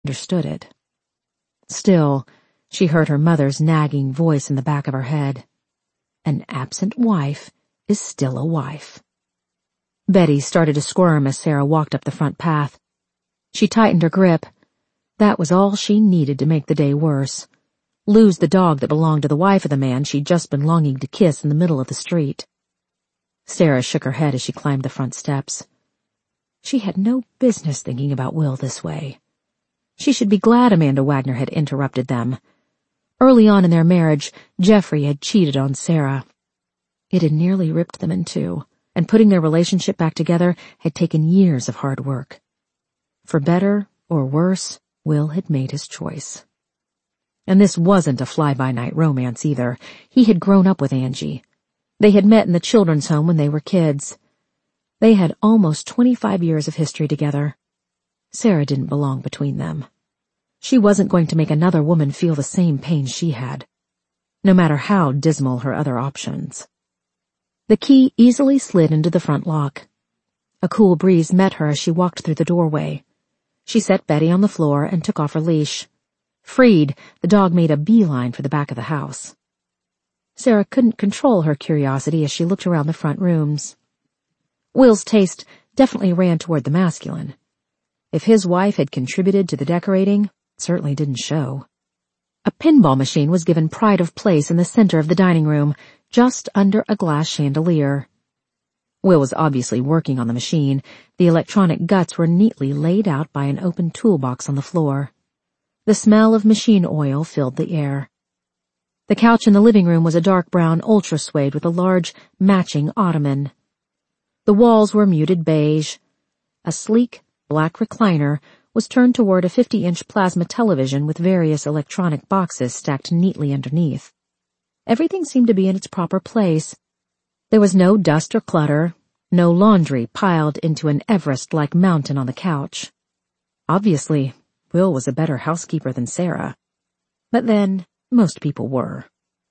understood it. Still, she heard her mother's nagging voice in the back of her head. An absent wife is still a wife. Betty started to squirm as Sarah walked up the front path. She tightened her grip. That was all she needed to make the day worse. Lose the dog that belonged to the wife of the man she'd just been longing to kiss in the middle of the street. Sarah shook her head as she climbed the front steps. She had no business thinking about Will this way. She should be glad Amanda Wagner had interrupted them. Early on in their marriage, Jeffrey had cheated on Sarah. It had nearly ripped them in two, and putting their relationship back together had taken years of hard work. For better or worse, Will had made his choice. And this wasn't a fly-by-night romance either. He had grown up with Angie. They had met in the children's home when they were kids. They had almost 25 years of history together. Sarah didn't belong between them. She wasn't going to make another woman feel the same pain she had, no matter how dismal her other options. The key easily slid into the front lock. A cool breeze met her as she walked through the doorway. She set Betty on the floor and took off her leash. Freed, the dog made a beeline for the back of the house. Sarah couldn't control her curiosity as she looked around the front rooms. Will's taste definitely ran toward the masculine. If his wife had contributed to the decorating, it certainly didn't show. A pinball machine was given pride of place in the center of the dining room, just under a glass chandelier. Will was obviously working on the machine. The electronic guts were neatly laid out by an open toolbox on the floor. The smell of machine oil filled the air. The couch in the living room was a dark brown ultra suede with a large, matching ottoman. The walls were muted beige. A sleek, black recliner was turned toward a 50-inch plasma television with various electronic boxes stacked neatly underneath. Everything seemed to be in its proper place. There was no dust or clutter, no laundry piled into an Everest-like mountain on the couch. Obviously, Will was a better housekeeper than Sarah. But then, most people were.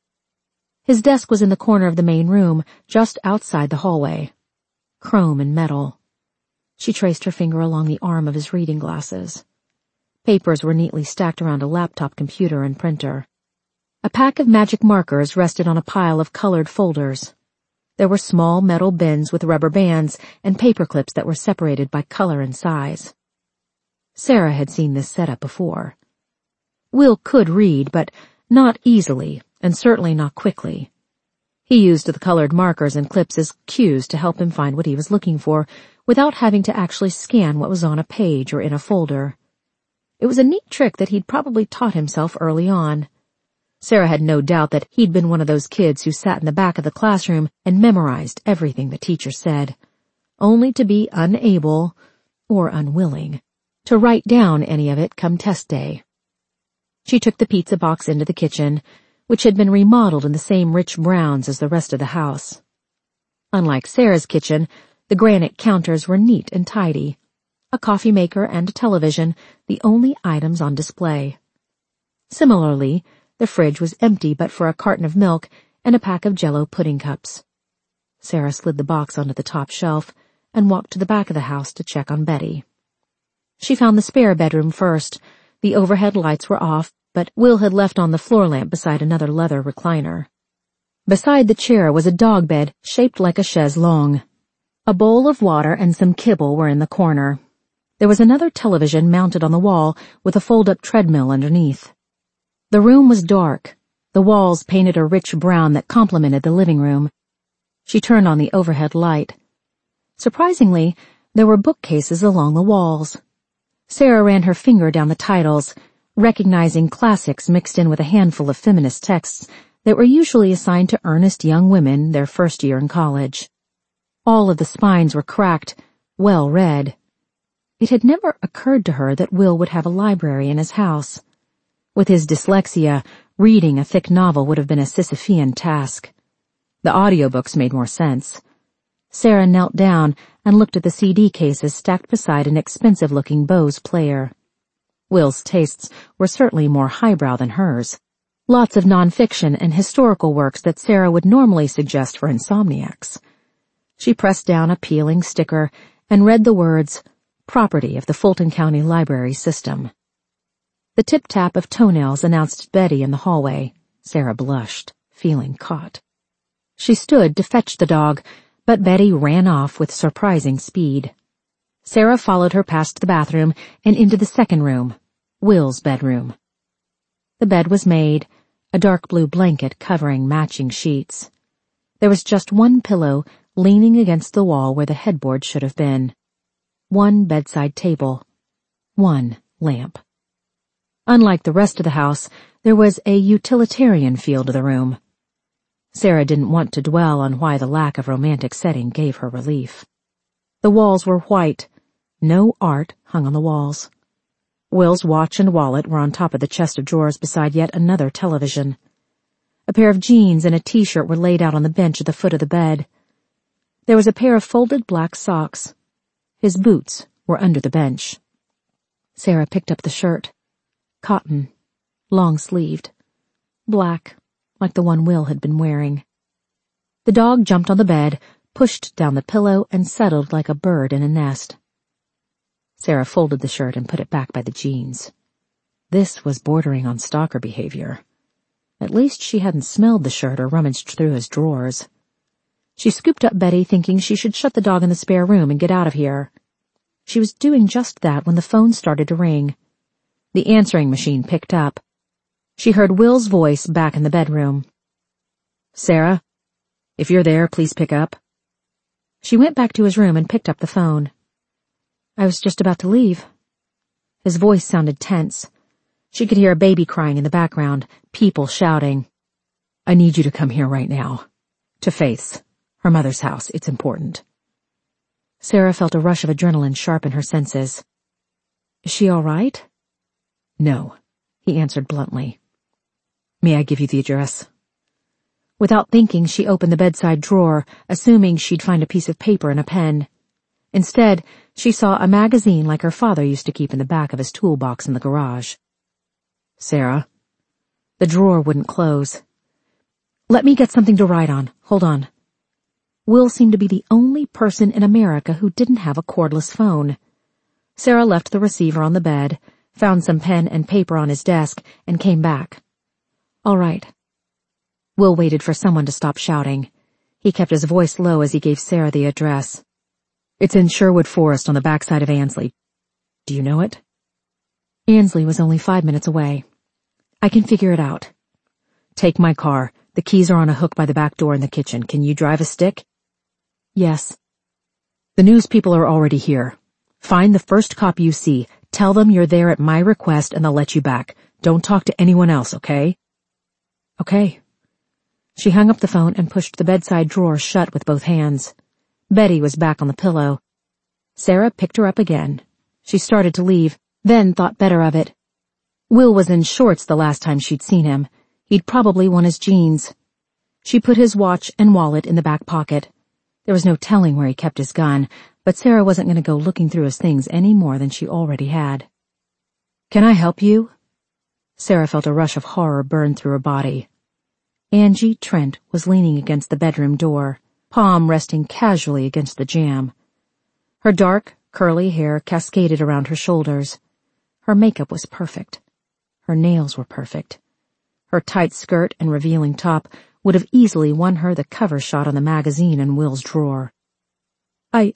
His desk was in the corner of the main room, just outside the hallway. Chrome and metal. She traced her finger along the arm of his reading glasses. Papers were neatly stacked around a laptop computer and printer. A pack of magic markers rested on a pile of colored folders. There were small metal bins with rubber bands and paper clips that were separated by color and size. Sarah had seen this setup before. Will could read, but not easily, and certainly not quickly. He used the colored markers and clips as cues to help him find what he was looking for, without having to actually scan what was on a page or in a folder. It was a neat trick that he'd probably taught himself early on. Sarah had no doubt that he'd been one of those kids who sat in the back of the classroom and memorized everything the teacher said, only to be unable, or unwilling, to write down any of it come test day. She took the pizza box into the kitchen, which had been remodeled in the same rich browns as the rest of the house. Unlike Sarah's kitchen, the granite counters were neat and tidy. A coffee maker and a television, the only items on display. Similarly, the fridge was empty but for a carton of milk and a pack of Jell-O pudding cups. Sarah slid the box onto the top shelf and walked to the back of the house to check on Betty. She found the spare bedroom first. The overhead lights were off, but Will had left on the floor lamp beside another leather recliner. Beside the chair was a dog bed shaped like a chaise longue. A bowl of water and some kibble were in the corner. There was another television mounted on the wall with a fold-up treadmill underneath. The room was dark. The walls painted a rich brown that complemented the living room. She turned on the overhead light. Surprisingly, there were bookcases along the walls. Sarah ran her finger down the titles, recognizing classics mixed in with a handful of feminist texts that were usually assigned to earnest young women their first year in college. All of the spines were cracked, well read. It had never occurred to her that Will would have a library in his house. With his dyslexia, reading a thick novel would have been a Sisyphean task. The audiobooks made more sense. Sarah knelt down and looked at the CD cases stacked beside an expensive-looking Bose player. Will's tastes were certainly more highbrow than hers. Lots of nonfiction and historical works that Sarah would normally suggest for insomniacs. She pressed down a peeling sticker and read the words, "Property of the Fulton County Library System." The tip-tap of toenails announced Betty in the hallway. Sarah blushed, feeling caught. She stood to fetch the dog, but Betty ran off with surprising speed. Sarah followed her past the bathroom and into the second room, Will's bedroom. The bed was made, a dark blue blanket covering matching sheets. There was just one pillow leaning against the wall where the headboard should have been. One bedside table. One lamp. Unlike the rest of the house, there was a utilitarian feel to the room. Sarah didn't want to dwell on why the lack of romantic setting gave her relief. The walls were white. No art hung on the walls. Will's watch and wallet were on top of the chest of drawers beside yet another television. A pair of jeans and a t-shirt were laid out on the bench at the foot of the bed. There was a pair of folded black socks. His boots were under the bench. Sarah picked up the shirt. Cotton, long-sleeved, black, like the one Will had been wearing. The dog jumped on the bed, pushed down the pillow, and settled like a bird in a nest. Sarah folded the shirt and put it back by the jeans. This was bordering on stalker behavior. At least she hadn't smelled the shirt or rummaged through his drawers. She scooped up Betty, thinking she should shut the dog in the spare room and get out of here. She was doing just that when the phone started to ring. The answering machine picked up. She heard Will's voice back in the bedroom. "Sarah, if you're there, please pick up." She went back to his room and picked up the phone. "I was just about to leave." His voice sounded tense. She could hear a baby crying in the background, people shouting. "I need you to come here right now. To Faith's, her mother's house. It's important." Sarah felt a rush of adrenaline sharpen her senses. "Is she all right?" "No," he answered bluntly. "May I give you the address?" Without thinking, she opened the bedside drawer, assuming she'd find a piece of paper and a pen. Instead, she saw a magazine like her father used to keep in the back of his toolbox in the garage. "Sarah?" The drawer wouldn't close. "Let me get something to write on. Hold on." Will seemed to be the only person in America who didn't have a cordless phone. Sarah left the receiver on the bed, found some pen and paper on his desk, and came back. "All right." Will waited for someone to stop shouting. He kept his voice low as he gave Sarah the address. "It's in Sherwood Forest on the backside of Ansley. Do you know it?" Ansley was only 5 minutes away. "I can figure it out." "Take my car. The keys are on a hook by the back door in the kitchen. Can you drive a stick?" "Yes." "The news people are already here. Find the first cop you see. Tell them you're there at my request and they'll let you back. Don't talk to anyone else, okay?" "Okay." She hung up the phone and pushed the bedside drawer shut with both hands. Betty was back on the pillow. Sarah picked her up again. She started to leave, then thought better of it. Will was in shorts the last time she'd seen him. He'd probably worn his jeans. She put his watch and wallet in the back pocket. There was no telling where he kept his gun, but Sarah wasn't going to go looking through his things any more than she already had. "Can I help you?" Sarah felt a rush of horror burn through her body. Angie Trent was leaning against the bedroom door, palm resting casually against the jamb. Her dark, curly hair cascaded around her shoulders. Her makeup was perfect. Her nails were perfect. Her tight skirt and revealing top would have easily won her the cover shot on the magazine in Will's drawer. I...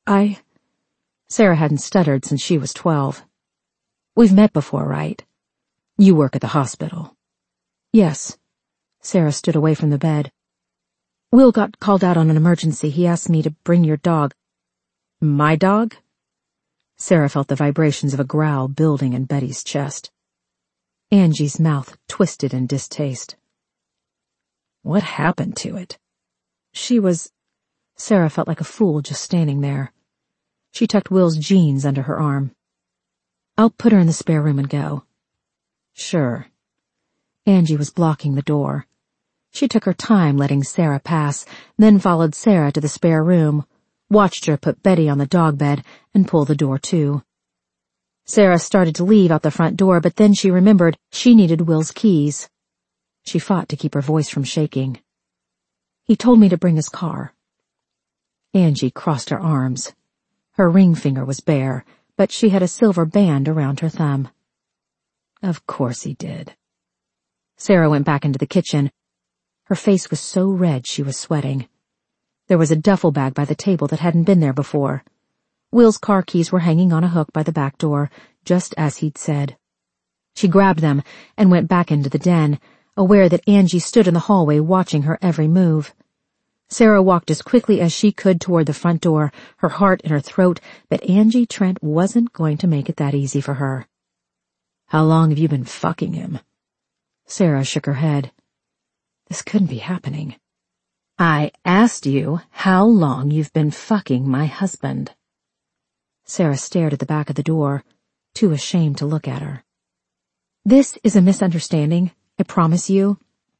Sarah hadn't stuttered since she was 12. "We've met before, right? You work at the hospital." "Yes." Sarah stood away from the bed. "Will got called out on an emergency. He asked me to bring your dog." "My dog?" Sarah felt the vibrations of a growl building in Betty's chest. Angie's mouth twisted in distaste. "What happened to it?" She was... Sarah felt like a fool just standing there. She tucked Will's jeans under her arm. "I'll put her in the spare room and go." "Sure." Angie was blocking the door. She took her time letting Sarah pass, then followed Sarah to the spare room, watched her put Betty on the dog bed, and pull the door to. Sarah started to leave out the front door, but then she remembered she needed Will's keys. She fought to keep her voice from shaking. "He told me to bring his car." Angie crossed her arms. Her ring finger was bare, but she had a silver band around her thumb. Of course he did. Sarah went back into the kitchen. Her face was so red she was sweating. There was a duffel bag by the table that hadn't been there before. Will's car keys were hanging on a hook by the back door, just as he'd said. She grabbed them and went back into the den, aware that Angie stood in the hallway watching her every move. Sarah walked as quickly as she could toward the front door, her heart in her throat, but Angie Trent wasn't going to make it that easy for her. "How long have you been fucking him?" Sarah shook her head. This couldn't be happening. "I asked you how long you've been fucking my husband." Sarah stared at the back of the door, too ashamed to look at her. "This is a misunderstanding, I promise you.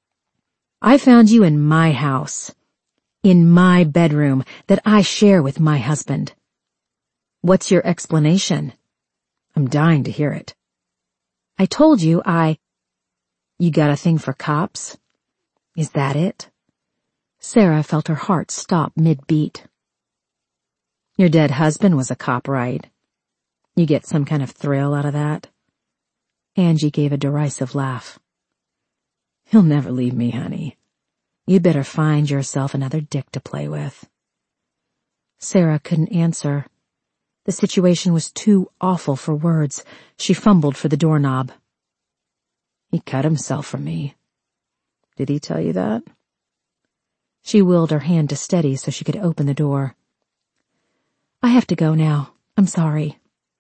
I found you in my house, in my bedroom that I share with my husband. What's your explanation? I'm dying to hear it." "I told you You got a thing for cops? Is that it?" Sarah felt her heart stop mid-beat. "Your dead husband was a cop, right? You get some kind of thrill out of that?" Angie gave a derisive laugh. "He'll never leave me, honey. You'd better find yourself another dick to play with." Sarah couldn't answer. The situation was too awful for words. She fumbled for the doorknob. "He cut himself for me. Did he tell you that?" She willed her hand to steady so she could open the door. "I have to go now. I'm sorry."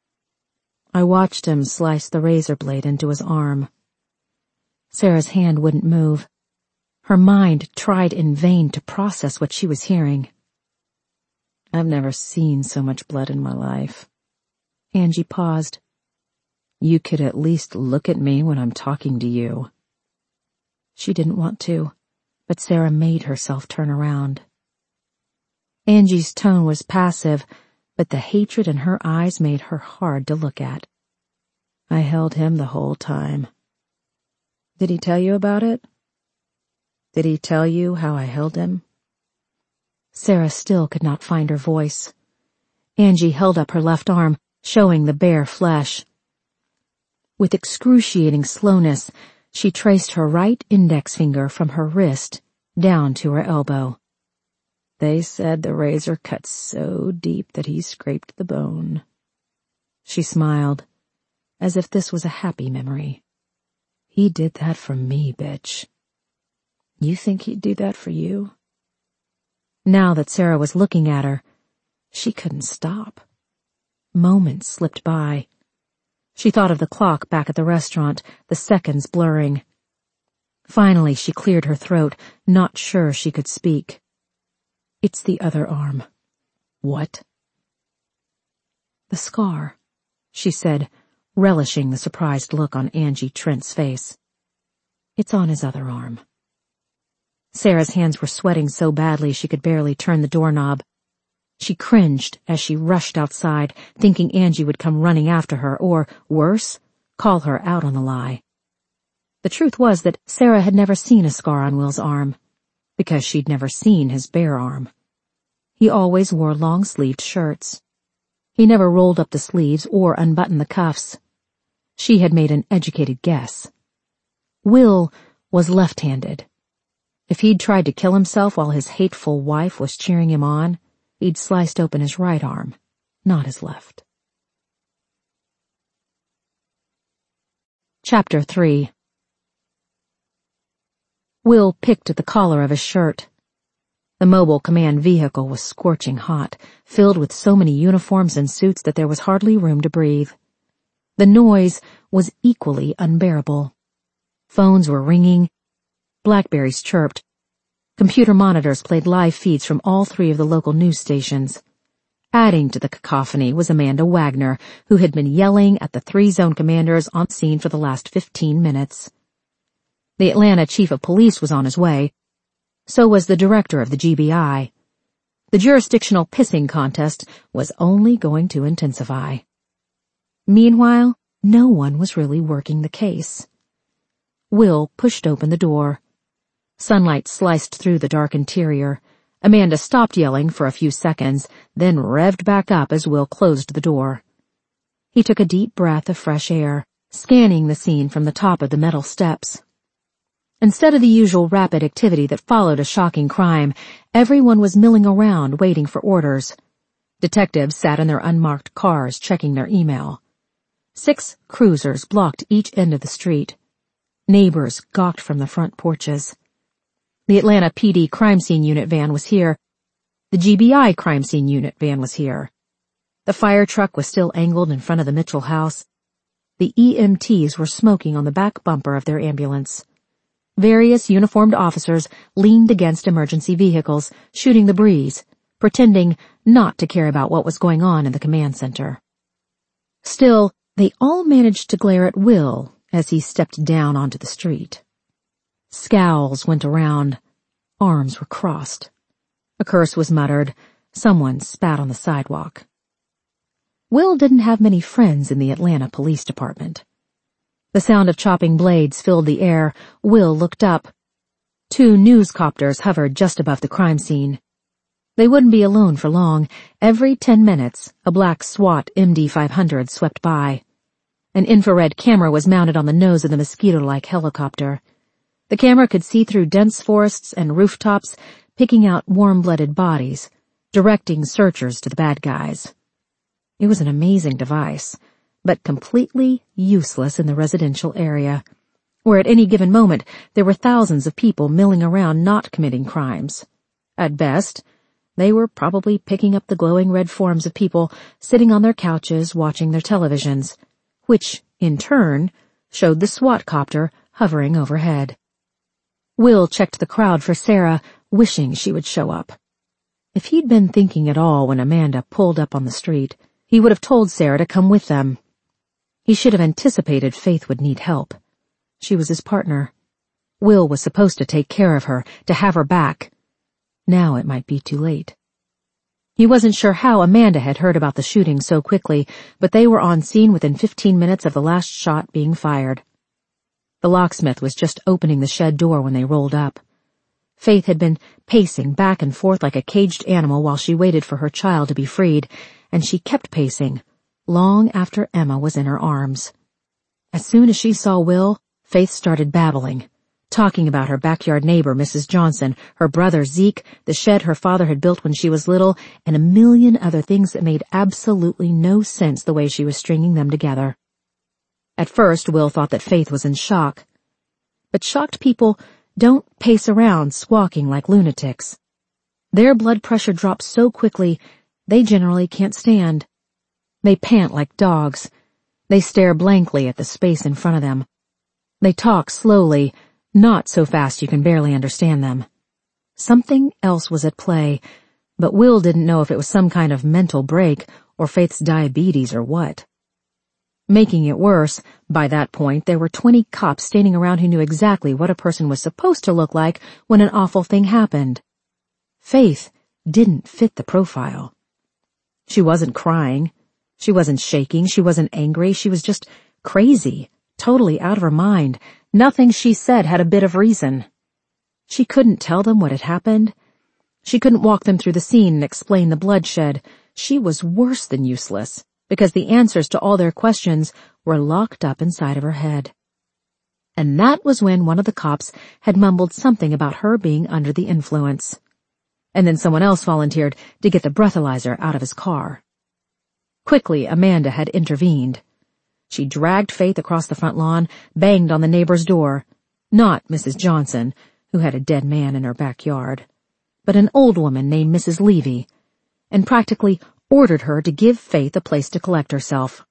I watched him slice the razor blade into his arm. Sarah's hand wouldn't move. Her mind tried in vain to process what she was hearing. "I've never seen so much blood in my life." Angie paused. "You could at least look at me when I'm talking to you." She didn't want to, but Sarah made herself turn around. Angie's tone was passive, but the hatred in her eyes made her hard to look at. "I held him the whole time." "Did he tell you about it? Did he tell you how I held him?" Sarah still could not find her voice. Angie held up her left arm, showing the bare flesh. With excruciating slowness, she traced her right index finger from her wrist down to her elbow. "They said the razor cut so deep that he scraped the bone." She smiled, as if this was a happy memory. "He did that for me, bitch. You think he'd do that for you?" Now that Sarah was looking at her, she couldn't stop. Moments slipped by. She thought of the clock back at the restaurant, the seconds blurring. Finally, she cleared her throat, not sure she could speak. "It's the other arm." "What?" "The scar," she said, relishing the surprised look on Angie Trent's face. "It's on his other arm." Sarah's hands were sweating so badly she could barely turn the doorknob. She cringed as she rushed outside, thinking Angie would come running after her or, worse, call her out on the lie. The truth was that Sarah had never seen a scar on Will's arm, because she'd never seen his bare arm. He always wore long-sleeved shirts. He never rolled up the sleeves or unbuttoned the cuffs. She had made an educated guess. Will was left-handed. If he'd tried to kill himself while his hateful wife was cheering him on, he'd sliced open his right arm, not his left. Chapter 3. Will picked at the collar of his shirt. The mobile command vehicle was scorching hot, filled with so many uniforms and suits that there was hardly room to breathe. The noise was equally unbearable. Phones were ringing. Blackberries chirped. Computer monitors played live feeds from all three of the local news stations. Adding to the cacophony was Amanda Wagner, who had been yelling at the 3 zone commanders on scene for the last 15 minutes. The Atlanta chief of police was on his way. So was the director of the GBI. The jurisdictional pissing contest was only going to intensify. Meanwhile, no one was really working the case. Will pushed open the door. Sunlight sliced through the dark interior. Amanda stopped yelling for a few seconds, then revved back up as Will closed the door. He took a deep breath of fresh air, scanning the scene from the top of the metal steps. Instead of the usual rapid activity that followed a shocking crime, everyone was milling around waiting for orders. Detectives sat in their unmarked cars checking their email. 6 cruisers blocked each end of the street. Neighbors gawked from the front porches. The Atlanta PD crime scene unit van was here. The GBI crime scene unit van was here. The fire truck was still angled in front of the Mitchell house. The EMTs were smoking on the back bumper of their ambulance. Various uniformed officers leaned against emergency vehicles, shooting the breeze, pretending not to care about what was going on in the command center. Still, they all managed to glare at Will as he stepped down onto the street. Scowls went around. Arms were crossed. A curse was muttered. Someone spat on the sidewalk. Will didn't have many friends in the Atlanta Police Department. The sound of chopping blades filled the air. Will looked up. 2 newscopters hovered just above the crime scene. They wouldn't be alone for long. Every 10 minutes, a black SWAT MD-500 swept by. An infrared camera was mounted on the nose of the mosquito-like helicopter. The camera could see through dense forests and rooftops, picking out warm-blooded bodies, directing searchers to the bad guys. It was an amazing device, but completely useless in the residential area, where at any given moment there were thousands of people milling around not committing crimes. At best, they were probably picking up the glowing red forms of people sitting on their couches watching their televisions, which, in turn, showed the SWAT copter hovering overhead. Will checked the crowd for Sarah, wishing she would show up. If he'd been thinking at all when Amanda pulled up on the street, he would have told Sarah to come with them. He should have anticipated Faith would need help. She was his partner. Will was supposed to take care of her, to have her back. Now it might be too late. He wasn't sure how Amanda had heard about the shooting so quickly, but they were on scene within 15 minutes of the last shot being fired. The locksmith was just opening the shed door when they rolled up. Faith had been pacing back and forth like a caged animal while she waited for her child to be freed, and she kept pacing, long after Emma was in her arms. As soon as she saw Will, Faith started babbling, talking about her backyard neighbor, Mrs. Johnson, her brother Zeke, the shed her father had built when she was little, and a million other things that made absolutely no sense the way she was stringing them together. At first, Will thought that Faith was in shock. But shocked people don't pace around squawking like lunatics. Their blood pressure drops so quickly, they generally can't stand. They pant like dogs. They stare blankly at the space in front of them. They talk slowly, not so fast you can barely understand them. Something else was at play, but Will didn't know if it was some kind of mental break or Faith's diabetes or what. Making it worse, by that point there were 20 cops standing around who knew exactly what a person was supposed to look like when an awful thing happened. Faith didn't fit the profile. She wasn't crying. She wasn't shaking. She wasn't angry. She was just crazy, totally out of her mind. Nothing she said had a bit of reason. She couldn't tell them what had happened. She couldn't walk them through the scene and explain the bloodshed. She was worse than useless, because the answers to all their questions were locked up inside of her head. And that was when one of the cops had mumbled something about her being under the influence. And then someone else volunteered to get the breathalyzer out of his car. Quickly, Amanda had intervened. She dragged Faith across the front lawn, banged on the neighbor's door. Not Mrs. Johnson, who had a dead man in her backyard, but an old woman named Mrs. Levy, and practically ordered her to give Faith a place to collect herself.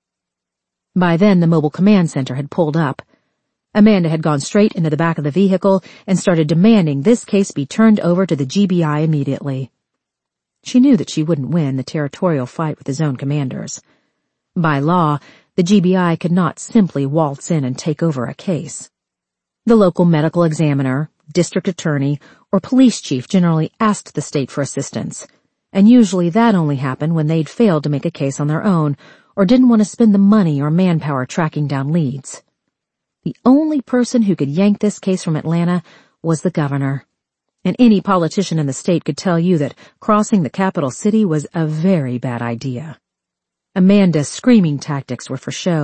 By then, the mobile command center had pulled up. Amanda had gone straight into the back of the vehicle and started demanding this case be turned over to the GBI immediately. She knew that she wouldn't win the territorial fight with the zone commanders. By law, the GBI could not simply waltz in and take over a case. The local medical examiner, district attorney, or police chief generally asked the state for assistance, and usually that only happened when they'd failed to make a case on their own or didn't want to spend the money or manpower tracking down leads. The only person who could yank this case from Atlanta was the governor, and any politician in the state could tell you that crossing the capital city was a very bad idea. Amanda's screaming tactics were for show,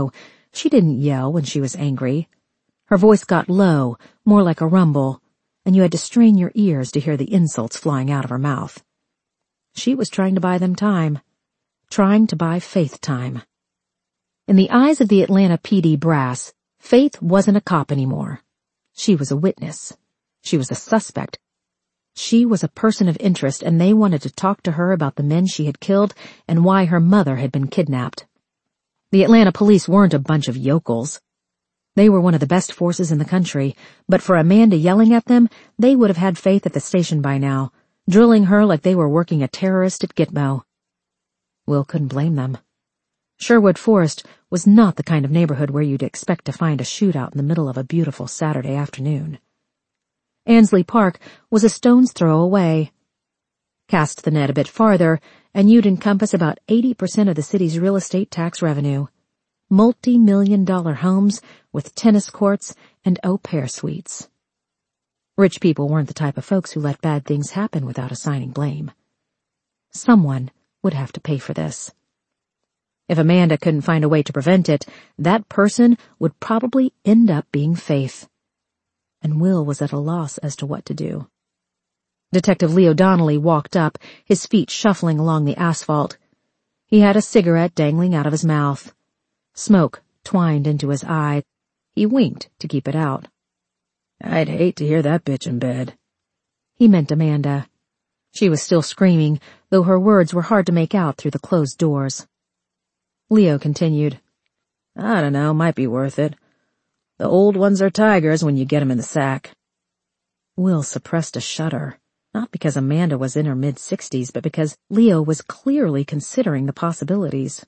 she didn't yell when she was angry. Her voice got low, more like a rumble, and you had to strain your ears to hear the insults flying out of her mouth. She was trying to buy them time. Trying to buy Faith time. In the eyes of the Atlanta PD brass, Faith wasn't a cop anymore. She was a witness. She was a suspect. She was a person of interest, and they wanted to talk to her about the men she had killed and why her mother had been kidnapped. The Atlanta police weren't a bunch of yokels. They were one of the best forces in the country, but for Amanda yelling at them, they would have had Faith at the station by now, drilling her like they were working a terrorist at Gitmo. Will couldn't blame them. Sherwood Forest was not the kind of neighborhood where you'd expect to find a shootout in the middle of a beautiful Saturday afternoon. Ansley Park was a stone's throw away. Cast the net a bit farther, and you'd encompass about 80% of the city's real estate tax revenue. Multi-million-dollar homes with tennis courts and au pair suites. Rich people weren't the type of folks who let bad things happen without assigning blame. Someone would have to pay for this. If Amanda couldn't find a way to prevent it, that person would probably end up being Faith. And Will was at a loss as to what to do. Detective Leo Donnelly walked up, his feet shuffling along the asphalt. He had a cigarette dangling out of his mouth. Smoke twined into his eye. He winked to keep it out. I'd hate to hear that bitch in bed. He meant Amanda. She was still screaming, though her words were hard to make out through the closed doors. Leo continued. I don't know, might be worth it. The old ones are tigers when you get 'em in the sack. Will suppressed a shudder, not because Amanda was in her mid-60s, but because Leo was clearly considering the possibilities.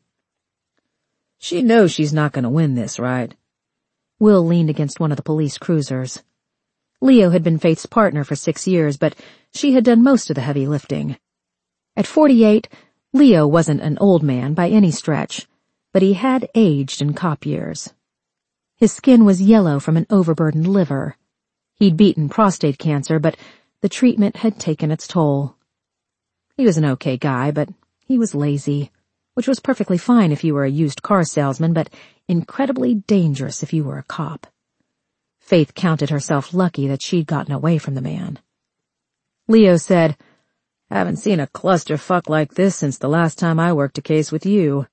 She knows she's not going to win this, right? Will leaned against one of the police cruisers. Leo had been Faith's partner for 6 years, but she had done most of the heavy lifting. At 48, Leo wasn't an old man by any stretch, but he had aged in cop years. His skin was yellow from an overburdened liver. He'd beaten prostate cancer, but the treatment had taken its toll. He was an okay guy, but he was lazy, which was perfectly fine if you were a used car salesman, but incredibly dangerous if you were a cop. Faith counted herself lucky that she'd gotten away from the man. Leo said, Haven't seen a clusterfuck like this since the last time I worked a case with you.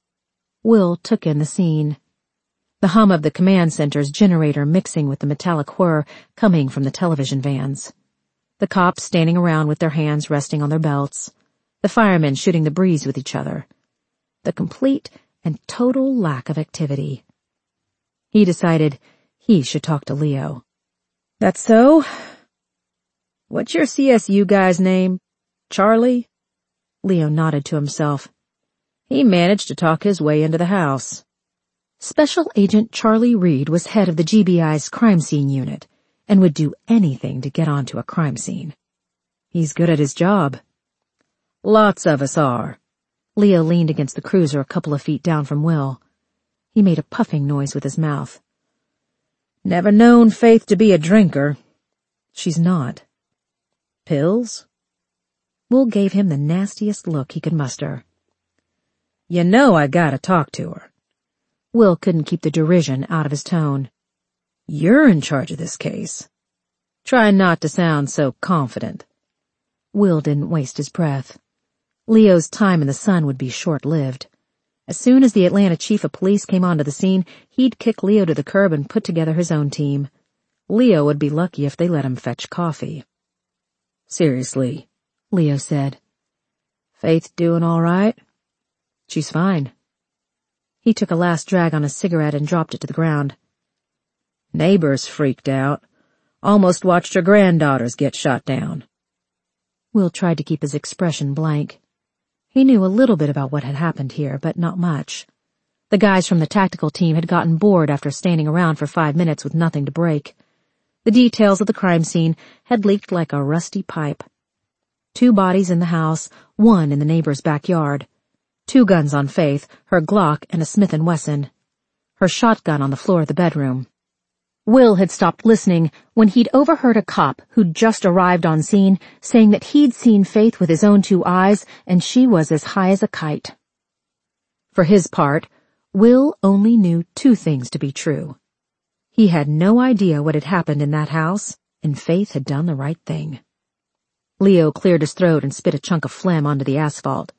Will took in the scene. The hum of the command center's generator mixing with the metallic whir coming from the television vans. The cops standing around with their hands resting on their belts. The firemen shooting the breeze with each other. The complete and total lack of activity. He decided he should talk to Leo. That's so? What's your CSU guy's name? Charlie? Leo nodded to himself. He managed to talk his way into the house. Special Agent Charlie Reed was head of the GBI's crime scene unit and would do anything to get onto a crime scene. He's good at his job. Lots of us are. Leo leaned against the cruiser a couple of feet down from Will. He made a puffing noise with his mouth. Never known Faith to be a drinker. She's not. Pills? Will gave him the nastiest look he could muster. You know I gotta talk to her. Will couldn't keep the derision out of his tone. You're in charge of this case. Try not to sound so confident. Will didn't waste his breath. Leo's time in the sun would be short-lived. As soon as the Atlanta chief of police came onto the scene, he'd kick Leo to the curb and put together his own team. Leo would be lucky if they let him fetch coffee. Seriously, Leo said. Faith doing all right? She's fine. He took a last drag on a cigarette and dropped it to the ground. Neighbors freaked out. Almost watched her granddaughters get shot down. Will tried to keep his expression blank. He knew a little bit about what had happened here, but not much. The guys from the tactical team had gotten bored after standing around for 5 minutes with nothing to break. The details of the crime scene had leaked like a rusty pipe. 2 bodies in the house, 1 in the neighbor's backyard. 2 guns on Faith, her Glock and a Smith & Wesson. Her shotgun on the floor of the bedroom. Will had stopped listening when he'd overheard a cop who'd just arrived on scene saying that he'd seen Faith with his own 2 eyes and she was as high as a kite. For his part, Will only knew two things to be true. He had no idea what had happened in that house, and Faith had done the right thing. Leo cleared his throat and spit a chunk of phlegm onto the asphalt.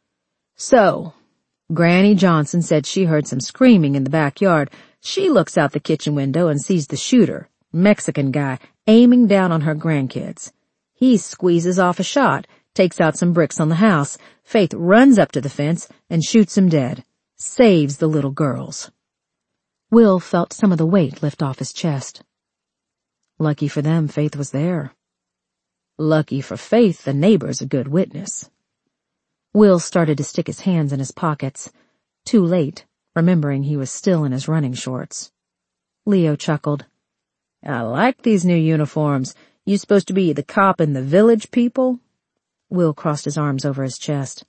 So, Granny Johnson said she heard some screaming in the backyard. She looks out the kitchen window and sees the shooter, Mexican guy, aiming down on her grandkids. He squeezes off a shot, takes out some bricks on the house. Faith runs up to the fence and shoots him dead. Saves the little girls. Will felt some of the weight lift off his chest. Lucky for them, Faith was there. Lucky for Faith, the neighbor's a good witness. Will started to stick his hands in his pockets. Too late, remembering he was still in his running shorts. Leo chuckled. I like these new uniforms. You supposed to be the cop and the village people? Will crossed his arms over his chest.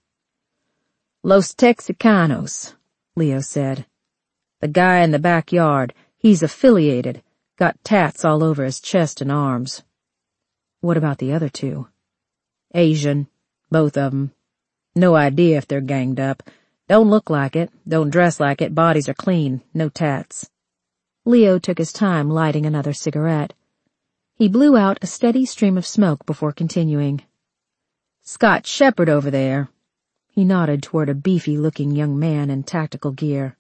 Los Texicanos, Leo said. The guy in the backyard, he's affiliated, got tats all over his chest and arms. What about the other two? Asian, both of 'em. No idea if they're ganged up. Don't look like it, don't dress like it, bodies are clean, no tats. Leo took his time lighting another cigarette. He blew out a steady stream of smoke before continuing. Scott Shepherd over there. He nodded toward a beefy-looking young man in tactical gear.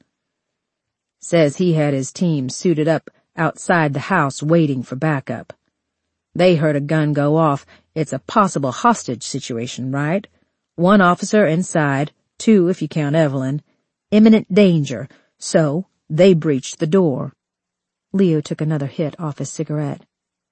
Says he had his team suited up outside the house waiting for backup. They heard a gun go off. It's a possible hostage situation, right? One officer inside, two if you count Evelyn. Imminent danger, so they breached the door. Leo took another hit off his cigarette.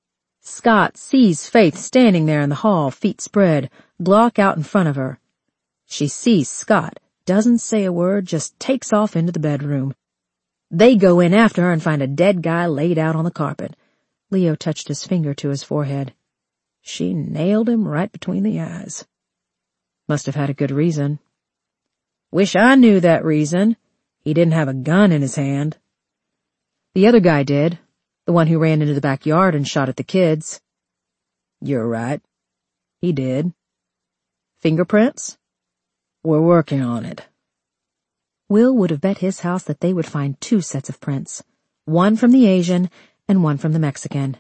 Scott sees Faith standing there in the hall, feet spread, Glock out in front of her. She sees Scott, doesn't say a word, just takes off into the bedroom. They go in after her and find a dead guy laid out on the carpet. Leo touched his finger to his forehead. She nailed him right between the eyes. Must have had a good reason. Wish I knew that reason. He didn't have a gun in his hand. The other guy did, the one who ran into the backyard and shot at the kids. You're right. He did. Fingerprints? We're working on it. Will would have bet his house that they would find two sets of prints, one from the Asian and one from the Mexican.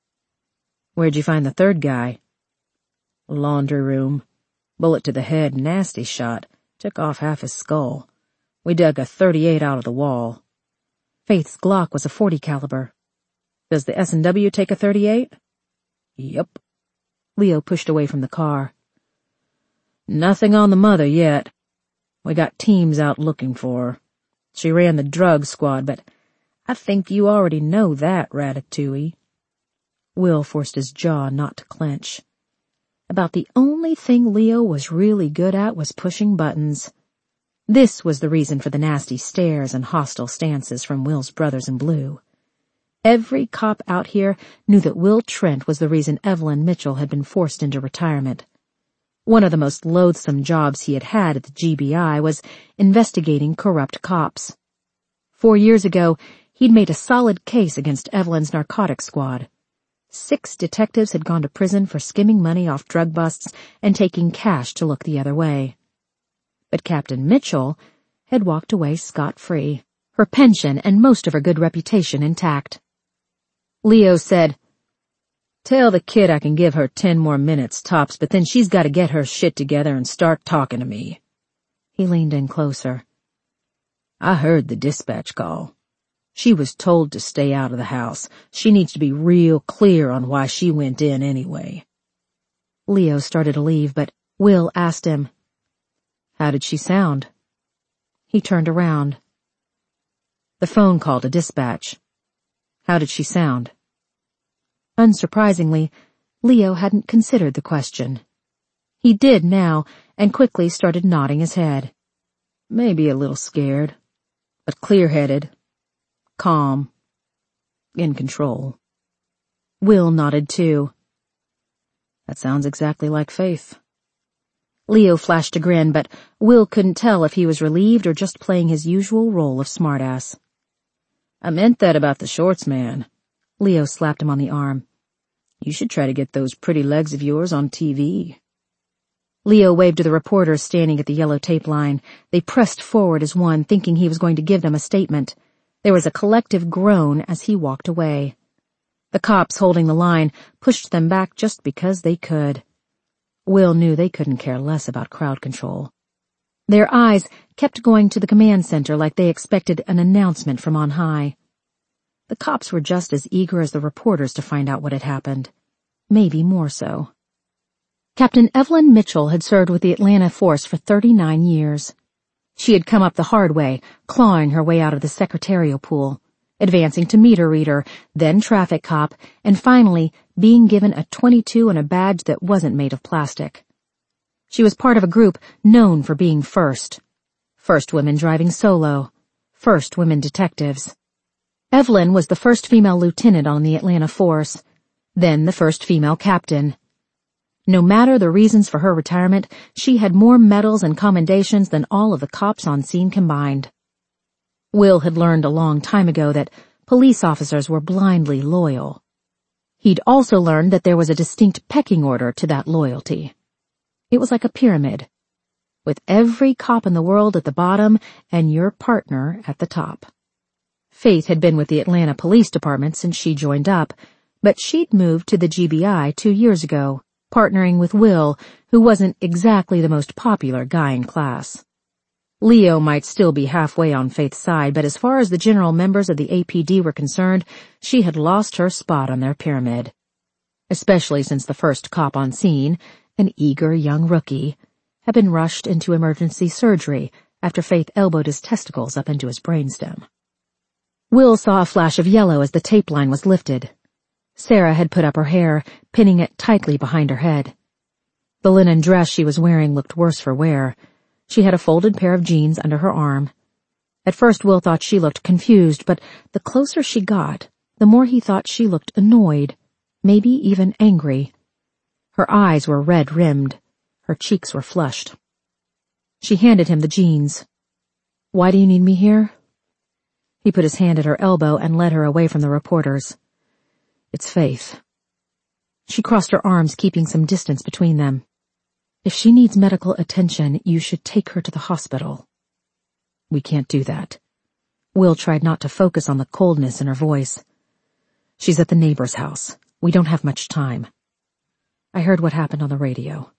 Where'd you find the third guy? Laundry room. Bullet to the head, nasty shot. Took off half his skull. We dug a .38 out of the wall. Faith's Glock was a .40 caliber. Does the S&W take a .38? Yep. Leo pushed away from the car. Nothing on the mother yet. We got teams out looking for her. She ran the drug squad, but I think you already know that, Ratatouille. Will forced his jaw not to clench. About the only thing Leo was really good at was pushing buttons. This was the reason for the nasty stares and hostile stances from Will's brothers in blue. Every cop out here knew that Will Trent was the reason Evelyn Mitchell had been forced into retirement. One of the most loathsome jobs he had had at the GBI was investigating corrupt cops. 4 years ago, he'd made a solid case against Evelyn's narcotics squad. 6 detectives had gone to prison for skimming money off drug busts and taking cash to look the other way. But Captain Mitchell had walked away scot-free, her pension and most of her good reputation intact. Leo said, Tell the kid I can give her 10 more minutes tops, but then she's got to get her shit together and start talking to me. He leaned in closer. I heard the dispatch call. She was told to stay out of the house. She needs to be real clear on why she went in anyway. Leo started to leave, but Will asked him, How did she sound? He turned around. The phone call to dispatch. How did she sound? Unsurprisingly, Leo hadn't considered the question. He did now, and quickly started nodding his head. Maybe a little scared, but clear-headed, calm, in control. Will nodded too. That sounds exactly like Faith. Leo flashed a grin, but Will couldn't tell if he was relieved or just playing his usual role of smartass. I meant that about the shorts man. Leo slapped him on the arm. You should try to get those pretty legs of yours on TV. Leo waved to the reporters standing at the yellow tape line. They pressed forward as one, thinking he was going to give them a statement. There was a collective groan as he walked away. The cops holding the line pushed them back just because they could. Will knew they couldn't care less about crowd control. Their eyes kept going to the command center like they expected an announcement from on high. The cops were just as eager as the reporters to find out what had happened. Maybe more so. Captain Evelyn Mitchell had served with the Atlanta force for 39 years. She had come up the hard way, clawing her way out of the secretarial pool, advancing to meter reader, then traffic cop, and finally being given a .22 and a badge that wasn't made of plastic. She was part of a group known for being first. First women driving solo. First women detectives. Evelyn was the first female lieutenant on the Atlanta force, then the first female captain. No matter the reasons for her retirement, she had more medals and commendations than all of the cops on scene combined. Will had learned a long time ago that police officers were blindly loyal. He'd also learned that there was a distinct pecking order to that loyalty. It was like a pyramid, with every cop in the world at the bottom and your partner at the top. Faith had been with the Atlanta Police Department since she joined up, but she'd moved to the GBI 2 years ago, partnering with Will, who wasn't exactly the most popular guy in class. Leo might still be halfway on Faith's side, but as far as the general members of the APD were concerned, she had lost her spot on their pyramid. Especially since the first cop on scene, an eager young rookie, had been rushed into emergency surgery after Faith elbowed his testicles up into his brainstem. Will saw a flash of yellow as the tape line was lifted. Sarah had put up her hair, pinning it tightly behind her head. The linen dress she was wearing looked worse for wear. She had a folded pair of jeans under her arm. At first Will thought she looked confused, but the closer she got, the more he thought she looked annoyed, maybe even angry. Her eyes were red-rimmed. Her cheeks were flushed. She handed him the jeans. "Why do you need me here?" He put his hand at her elbow and led her away from the reporters. "It's Faith." She crossed her arms, keeping some distance between them. "If she needs medical attention, you should take her to the hospital." "We can't do that." Will tried not to focus on the coldness in her voice. "She's at the neighbor's house. We don't have much time. I heard what happened on the radio.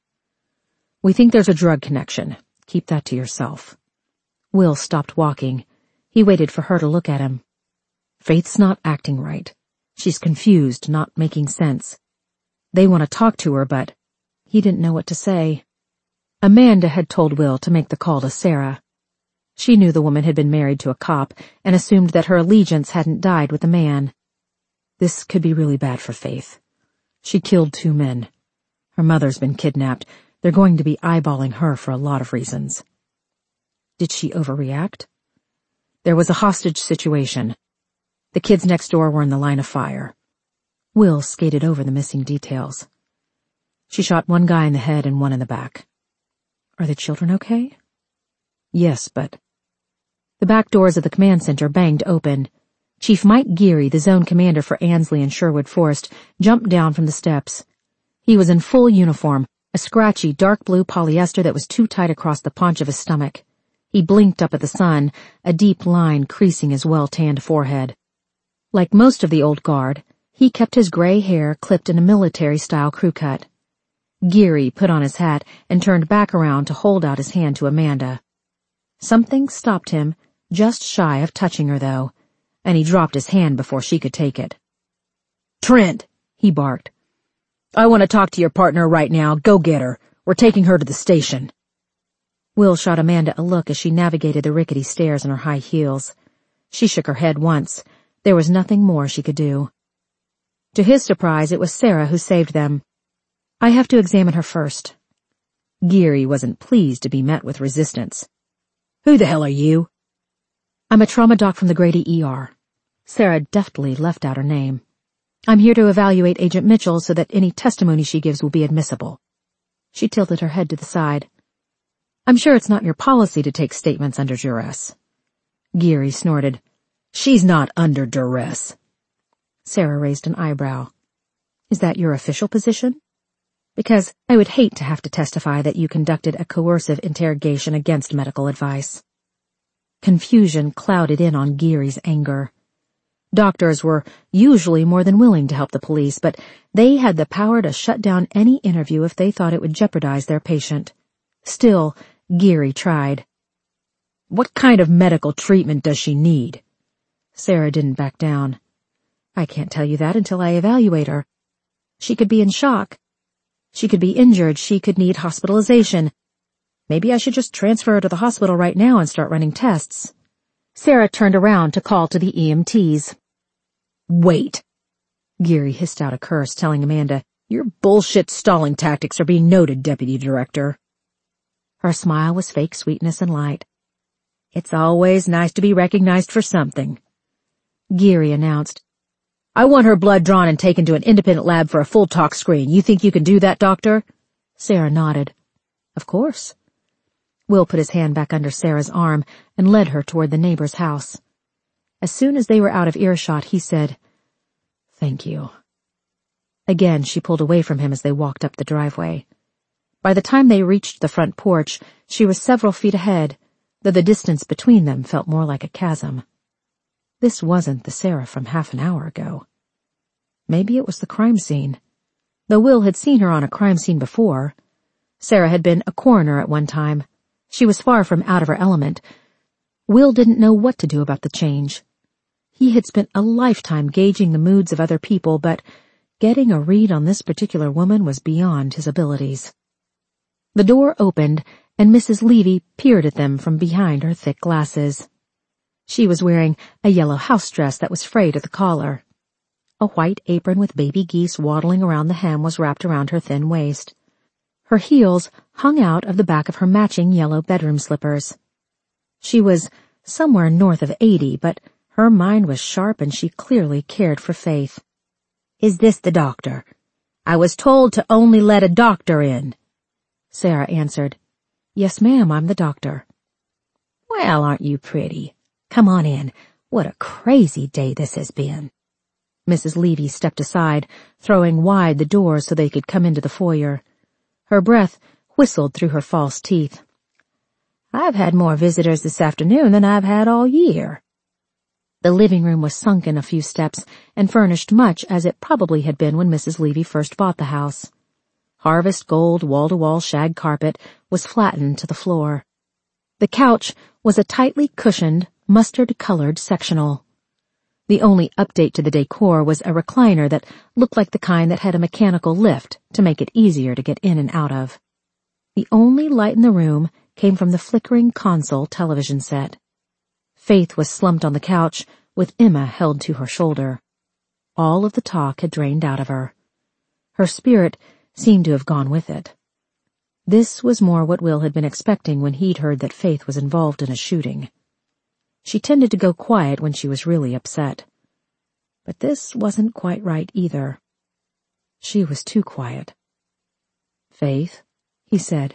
We think there's a drug connection. Keep that to yourself." Will stopped walking. He waited for her to look at him. "Faith's not acting right. She's confused, not making sense. They want to talk to her, but..." He didn't know what to say. Amanda had told Will to make the call to Sarah. She knew the woman had been married to a cop and assumed that her allegiance hadn't died with the man. This could be really bad for Faith. She killed 2 men. Her mother's been kidnapped. They're going to be eyeballing her for a lot of reasons. Did she overreact? There was a hostage situation. The kids next door were in the line of fire. Will skated over the missing details. She shot 1 guy in the head and 1 in the back. Are the children okay? Yes, but... The back doors of the command center banged open. Chief Mike Geary, the zone commander for Ansley and Sherwood Forest, jumped down from the steps. He was in full uniform, a scratchy dark blue polyester that was too tight across the paunch of his stomach. He blinked up at the sun, a deep line creasing his well-tanned forehead. Like most of the old guard, he kept his gray hair clipped in a military-style crew cut. Geary put on his hat and turned back around to hold out his hand to Amanda. Something stopped him, just shy of touching her, though, and he dropped his hand before she could take it. "Trent," he barked. "I want to talk to your partner right now. Go get her. We're taking her to the station." Will shot Amanda a look as she navigated the rickety stairs in her high heels. She shook her head once. There was nothing more she could do. To his surprise, it was Sarah who saved them. "I have to examine her first." Geary wasn't pleased to be met with resistance. "Who the hell are you?" "I'm a trauma doc from the Grady ER. Sarah deftly left out her name. "I'm here to evaluate Agent Mitchell so that any testimony she gives will be admissible." She tilted her head to the side. "I'm sure it's not your policy to take statements under duress." Geary snorted. "She's not under duress." Sarah raised an eyebrow. "Is that your official position?" because I would hate to have to testify that you conducted a coercive interrogation against medical advice. Confusion clouded in on Geary's anger. Doctors were usually more than willing to help the police, but they had the power to shut down any interview if they thought it would jeopardize their patient. Still, Geary tried. "What kind of medical treatment does she need?" Sarah didn't back down. "I can't tell you that until I evaluate her. She could be in shock. She could be injured. She could need hospitalization. Maybe I should just transfer her to the hospital right now and start running tests." Sarah turned around to call to the EMTs. "Wait!" Geary hissed out a curse, telling Amanda, "Your bullshit stalling tactics are being noted, Deputy Director." Her smile was fake sweetness and light. "It's always nice to be recognized for something," Geary announced. "I want her blood drawn and taken to an independent lab for a full tox screen. You think you can do that, Doctor?" Sarah nodded. "Of course." Will put his hand back under Sarah's arm and led her toward the neighbor's house. As soon as they were out of earshot, he said, "Thank you." Again, she pulled away from him as they walked up the driveway. By the time they reached the front porch, she was several feet ahead, though the distance between them felt more like a chasm. This wasn't the Sarah from half an hour ago. Maybe it was the crime scene, though Will had seen her on a crime scene before. Sarah had been a coroner at one time. She was far from out of her element. Will didn't know what to do about the change. He had spent a lifetime gauging the moods of other people, but getting a read on this particular woman was beyond his abilities. The door opened, and Mrs. Levy peered at them from behind her thick glasses. She was wearing a yellow house dress that was frayed at the collar. A white apron with baby geese waddling around the hem was wrapped around her thin waist. Her heels hung out of the back of her matching yellow bedroom slippers. She was somewhere north of 80, but her mind was sharp and she clearly cared for Faith. "Is this the doctor? I was told to only let a doctor in." Sarah answered, "Yes, ma'am, I'm the doctor." "Well, aren't you pretty? Come on in. What a crazy day this has been." Mrs. Levy stepped aside, throwing wide the doors so they could come into the foyer. Her breath whistled through her false teeth. "I've had more visitors this afternoon than I've had all year." The living room was sunken a few steps and furnished much as it probably had been when Mrs. Levy first bought the house. Harvest gold wall-to-wall shag carpet was flattened to the floor. The couch was a tightly cushioned, mustard-colored sectional. The only update to the decor was a recliner that looked like the kind that had a mechanical lift to make it easier to get in and out of. The only light in the room came from the flickering console television set. Faith was slumped on the couch, with Emma held to her shoulder. All of the talk had drained out of her. Her spirit seemed to have gone with it. This was more what Will had been expecting when he'd heard that Faith was involved in a shooting. She tended to go quiet when she was really upset. But this wasn't quite right either. She was too quiet. "Faith," he said.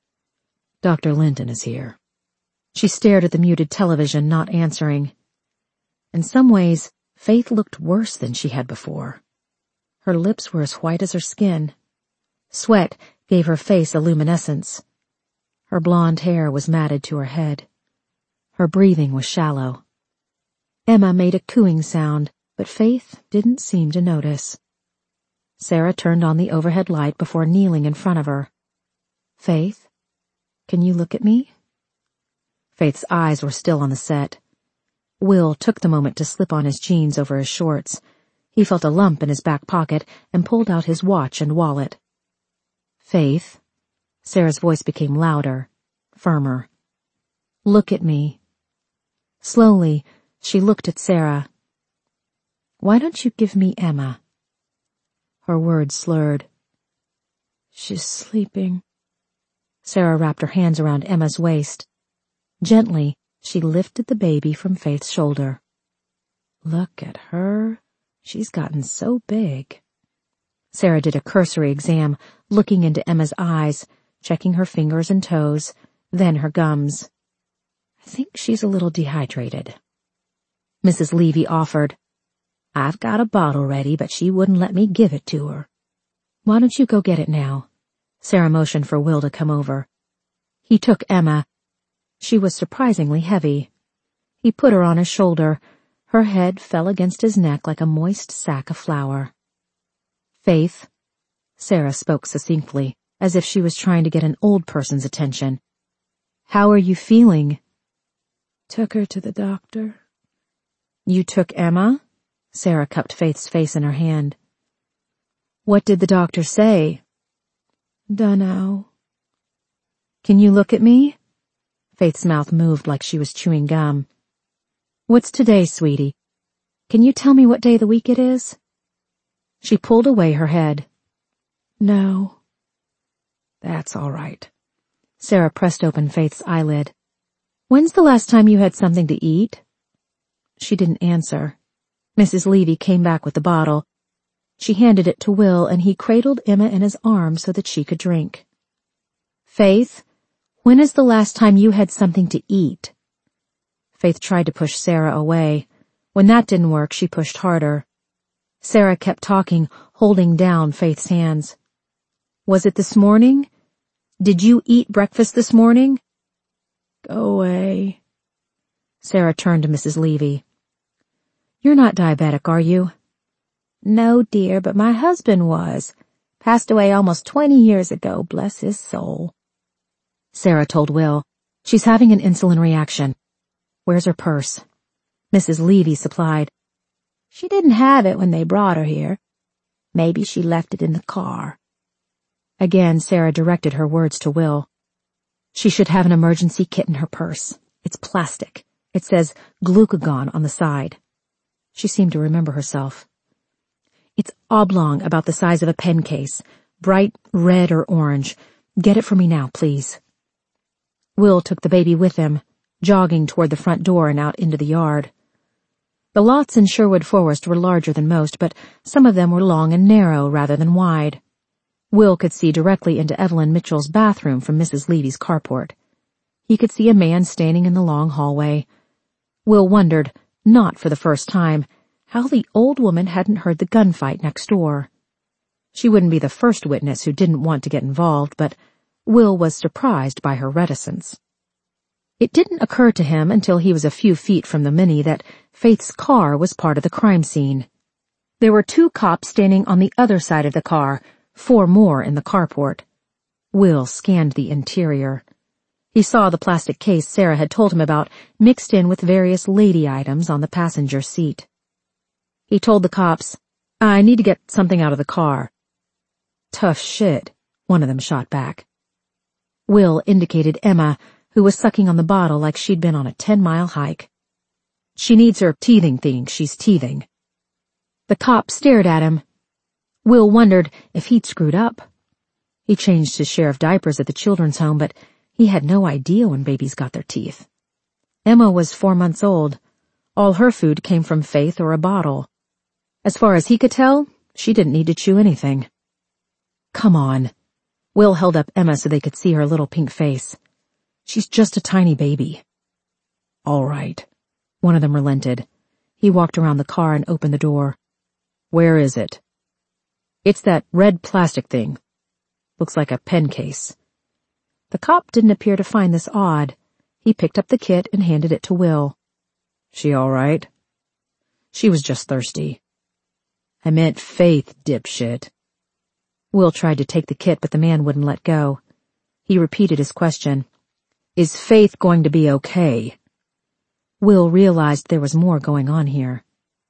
"Dr. Linton is here." She stared at the muted television, not answering. In some ways, Faith looked worse than she had before. Her lips were as white as her skin. Sweat gave her face a luminescence. Her blonde hair was matted to her head. Her breathing was shallow. Emma made a cooing sound, but Faith didn't seem to notice. Sarah turned on the overhead light before kneeling in front of her. "Faith, can you look at me?" Faith's eyes were still on the set. Will took the moment to slip on his jeans over his shorts. He felt a lump in his back pocket and pulled out his watch and wallet. "Faith," Sarah's voice became louder, firmer. "Look at me." Slowly, she looked at Sarah. "Why don't you give me Emma?" Her words slurred. "She's sleeping." Sarah wrapped her hands around Emma's waist. Gently, she lifted the baby from Faith's shoulder. "Look at her. She's gotten so big." Sarah did a cursory exam, looking into Emma's eyes, checking her fingers and toes, then her gums. "I think she's a little dehydrated." Mrs. Levy offered. "I've got a bottle ready, but she wouldn't let me give it to her." Why don't you go get it now? Sarah motioned for Will to come over. He took Emma. She was surprisingly heavy. He put her on his shoulder. Her head fell against his neck like a moist sack of flour. Faith, Sarah spoke succinctly, as if she was trying to get an old person's attention. How are you feeling? Took her to the doctor. You took Emma? Sarah cupped Faith's face in her hand. What did the doctor say? Dunno. Can you look at me? Faith's mouth moved like she was chewing gum. What's today, sweetie? Can you tell me what day of the week it is? She pulled away her head. No. That's all right. Sarah pressed open Faith's eyelid. When's the last time you had something to eat? She didn't answer. Mrs. Levy came back with the bottle. She handed it to Will, and he cradled Emma in his arms so that she could drink. Faith, when is the last time you had something to eat? Faith tried to push Sarah away. When that didn't work, she pushed harder. Sarah kept talking, holding down Faith's hands. Was it this morning? Did you eat breakfast this morning? Go away. Sarah turned to Mrs. Levy. You're not diabetic, are you? No, dear, but my husband was. Passed away almost 20 years ago, bless his soul. Sarah told Will. She's having an insulin reaction. Where's her purse? Mrs. Levy supplied. She didn't have it when they brought her here. Maybe she left it in the car. Again, Sarah directed her words to Will. She should have an emergency kit in her purse. It's plastic. It says glucagon on the side. She seemed to remember herself. It's oblong, about the size of a pen case. Bright red or orange. Get it for me now, please. Will took the baby with him, jogging toward the front door and out into the yard. The lots in Sherwood Forest were larger than most, but some of them were long and narrow rather than wide. Will could see directly into Evelyn Mitchell's bathroom from Mrs. Levy's carport. He could see a man standing in the long hallway. Will wondered, not for the first time, how the old woman hadn't heard the gunfight next door. She wouldn't be the first witness who didn't want to get involved, but Will was surprised by her reticence. It didn't occur to him until he was a few feet from the Mini that Faith's car was part of the crime scene. There were 2 cops standing on the other side of the car, 4 more in the carport. Will scanned the interior. He saw the plastic case Sarah had told him about mixed in with various lady items on the passenger seat. He told the cops, I need to get something out of the car. Tough shit, one of them shot back. Will indicated Emma, who was sucking on the bottle like she'd been on a 10-mile hike. She needs her teething thing, she's teething. The cop stared at him. Will wondered if he'd screwed up. He changed his share of diapers at the children's home, but he had no idea when babies got their teeth. Emma was 4 months old. All her food came from Faith or a bottle. As far as he could tell, she didn't need to chew anything. Come on. Will held up Emma so they could see her little pink face. She's just a tiny baby. All right. One of them relented. He walked around the car and opened the door. Where is it? It's that red plastic thing. Looks like a pen case. The cop didn't appear to find this odd. He picked up the kit and handed it to Will. She all right? She was just thirsty. I meant Faith, dipshit. Will tried to take the kit, but the man wouldn't let go. He repeated his question. Is Faith going to be okay? Will realized there was more going on here.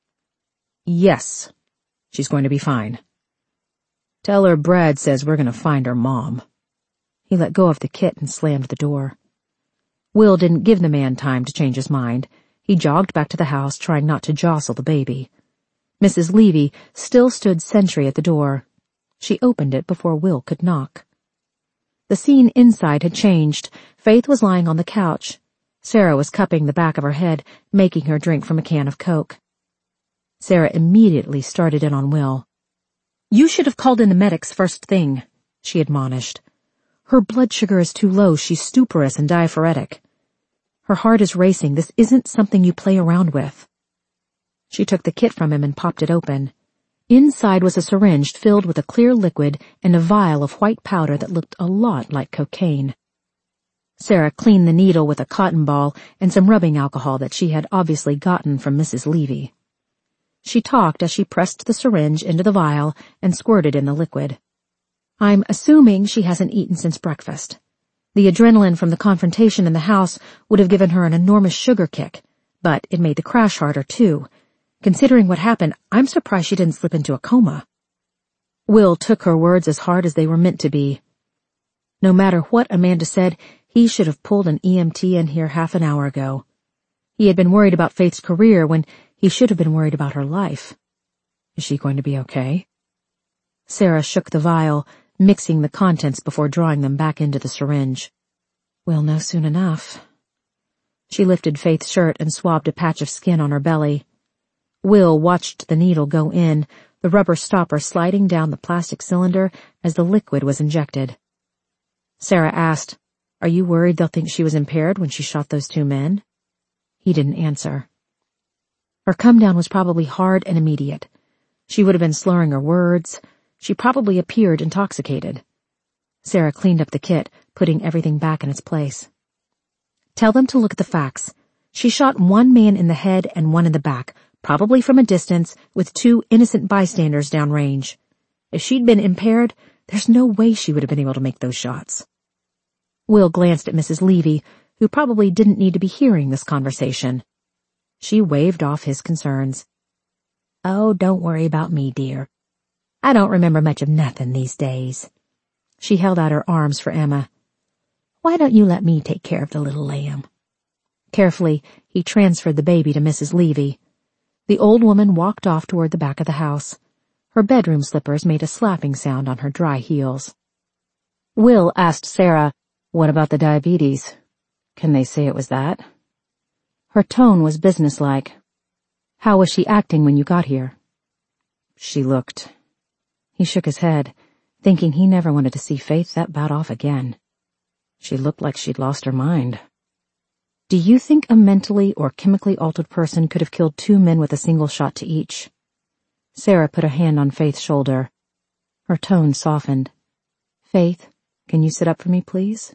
Yes, she's going to be fine. Tell her Brad says we're going to find her mom. He let go of the kit and slammed the door. Will didn't give the man time to change his mind. He jogged back to the house, trying not to jostle the baby. Mrs. Levy still stood sentry at the door. She opened it before Will could knock. The scene inside had changed. Faith was lying on the couch. Sarah was cupping the back of her head, making her drink from a can of Coke. Sarah immediately started in on Will. You should have called in the medics first thing, she admonished. Her blood sugar is too low. She's stuporous and diaphoretic. Her heart is racing. This isn't something you play around with. She took the kit from him and popped it open. Inside was a syringe filled with a clear liquid and a vial of white powder that looked a lot like cocaine. Sarah cleaned the needle with a cotton ball and some rubbing alcohol that she had obviously gotten from Mrs. Levy. She talked as she pressed the syringe into the vial and squirted in the liquid. "I'm assuming she hasn't eaten since breakfast. The adrenaline from the confrontation in the house would have given her an enormous sugar kick, but it made the crash harder, too. Considering what happened, I'm surprised she didn't slip into a coma." Will took her words as hard as they were meant to be. No matter what Amanda said, he should have pulled an EMT in here half an hour ago. He had been worried about Faith's career when he should have been worried about her life. Is she going to be okay? Sarah shook the vial, mixing the contents before drawing them back into the syringe. "We'll know soon enough." She lifted Faith's shirt and swabbed a patch of skin on her belly. Will watched the needle go in, the rubber stopper sliding down the plastic cylinder as the liquid was injected. Sarah asked, "Are you worried they'll think she was impaired when she shot those 2 men?" He didn't answer. Her come-down was probably hard and immediate. She would have been slurring her words. She probably appeared intoxicated. Sarah cleaned up the kit, putting everything back in its place. "Tell them to look at the facts. She shot 1 man in the head and 1 in the back, probably from a distance, with 2 innocent bystanders downrange. If she'd been impaired, there's no way she would have been able to make those shots." Will glanced at Mrs. Levy, who probably didn't need to be hearing this conversation. She waved off his concerns. "Oh, don't worry about me, dear. I don't remember much of nothing these days." She held out her arms for Emma. "Why don't you let me take care of the little lamb?" Carefully, he transferred the baby to Mrs. Levy. The old woman walked off toward the back of the house. Her bedroom slippers made a slapping sound on her dry heels. Will asked Sarah, "What about the diabetes? Can they say it was that?" Her tone was businesslike. "How was she acting when you got here?" "She looked." He shook his head, thinking he never wanted to see Faith that bad off again. "She looked like she'd lost her mind." "Do you think a mentally or chemically altered person could have killed 2 men with a single shot to each?" Sarah put a hand on Faith's shoulder. Her tone softened. "Faith, can you sit up for me, please?"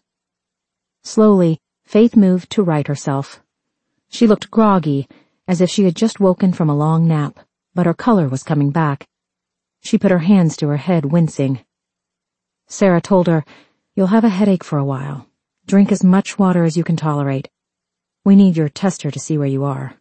Slowly, Faith moved to right herself. She looked groggy, as if she had just woken from a long nap, but her color was coming back. She put her hands to her head, wincing. Sarah told her, "You'll have a headache for a while. Drink as much water as you can tolerate. We need your tester to see where you are."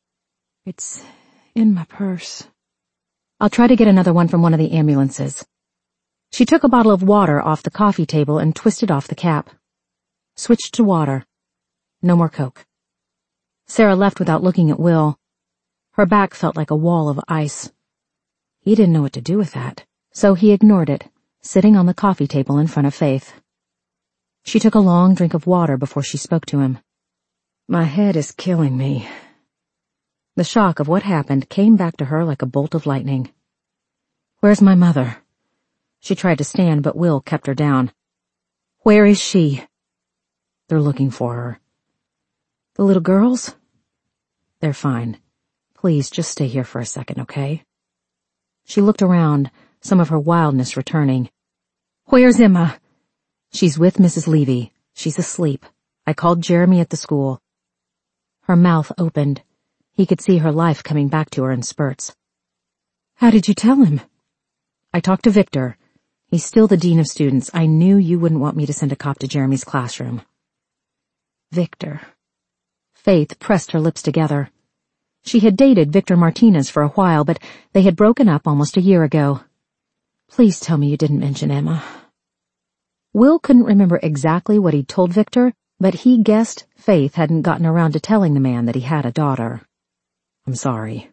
"It's in my purse." "I'll try to get another one from one of the ambulances." She took a bottle of water off the coffee table and twisted off the cap. Switched to water. No more Coke. Sarah left without looking at Will. Her back felt like a wall of ice. He didn't know what to do with that, so he ignored it, sitting on the coffee table in front of Faith. She took a long drink of water before she spoke to him. "My head is killing me." The shock of what happened came back to her like a bolt of lightning. "Where's my mother?" She tried to stand, but Will kept her down. "Where is she?" "They're looking for her." "The little girls?" "They're fine. Please, just stay here for a second, okay?" She looked around, some of her wildness returning. "Where's Emma?" "She's with Mrs. Levy. She's asleep. I called Jeremy at the school." Her mouth opened. He could see her life coming back to her in spurts. "How did you tell him?" "I talked to Victor. He's still the dean of students. I knew you wouldn't want me to send a cop to Jeremy's classroom." Victor. Faith pressed her lips together. She had dated Victor Martinez for a while, but they had broken up almost a year ago. "Please tell me you didn't mention Emma." Will couldn't remember exactly what he'd told Victor, but he guessed Faith hadn't gotten around to telling the man that he had a daughter. "I'm sorry."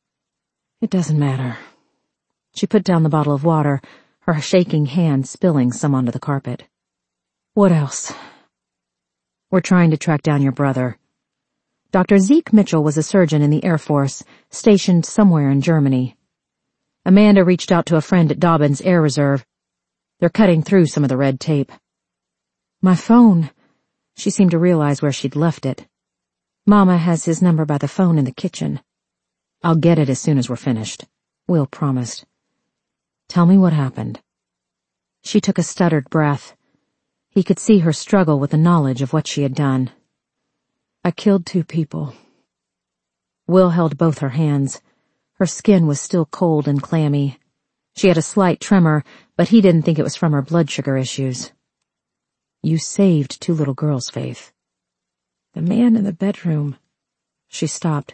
"It doesn't matter." She put down the bottle of water, her shaking hand spilling some onto the carpet. "What else?" "We're trying to track down your brother. Dr. Zeke Mitchell was a surgeon in the Air Force, stationed somewhere in Germany. Amanda reached out to a friend at Dobbins Air Reserve. They're cutting through some of the red tape." "My phone." She seemed to realize where she'd left it. "Mama has his number by the phone in the kitchen." "I'll get it as soon as we're finished." Will promised. Tell me what happened. She took a stuttered breath. He could see her struggle with the knowledge of what she had done. I killed 2 people. Will held both her hands. Her skin was still cold and clammy. She had a slight tremor, but he didn't think it was from her blood sugar issues. You saved 2 little girls, Faith. The man in the bedroom. She stopped.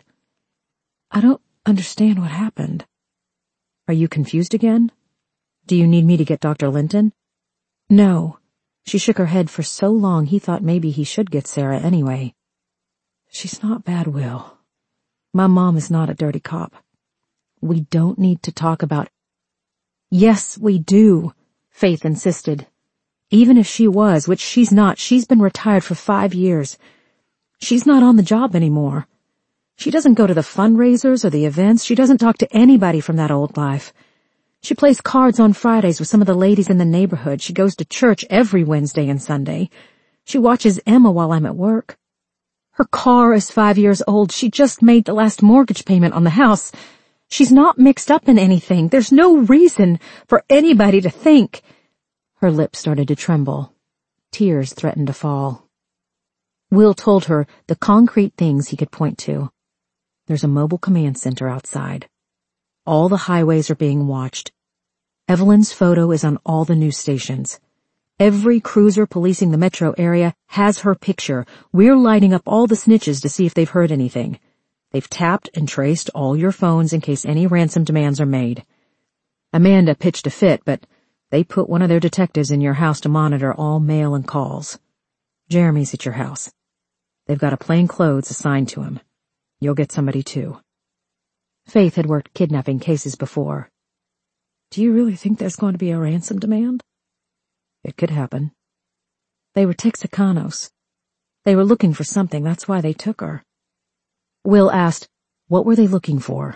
I don't understand what happened. Are you confused again? Do you need me to get Dr. Linton? No. She shook her head for so long he thought maybe he should get Sarah anyway. She's not bad, Will. My mom is not a dirty cop. We don't need to talk about... Yes, we do, Faith insisted. Even if she was, which she's not, she's been retired for 5 years. She's not on the job anymore. She doesn't go to the fundraisers or the events. She doesn't talk to anybody from that old life. She plays cards on Fridays with some of the ladies in the neighborhood. She goes to church every Wednesday and Sunday. She watches Emma while I'm at work. Her car is 5 years old. She just made the last mortgage payment on the house. She's not mixed up in anything. There's no reason for anybody to think... Her lips started to tremble. Tears threatened to fall. Will told her the concrete things he could point to. There's a mobile command center outside. All the highways are being watched. Evelyn's photo is on all the news stations. Every cruiser policing the metro area has her picture. We're lighting up all the snitches to see if they've heard anything. They've tapped and traced all your phones in case any ransom demands are made. Amanda pitched a fit, but they put one of their detectives in your house to monitor all mail and calls. Jeremy's at your house. They've got a plainclothes assigned to him. You'll get somebody too. Faith had worked kidnapping cases before. Do you really think there's going to be a ransom demand? It could happen. They were Texacanos. They were looking for something, that's why they took her. Will asked, what were they looking for?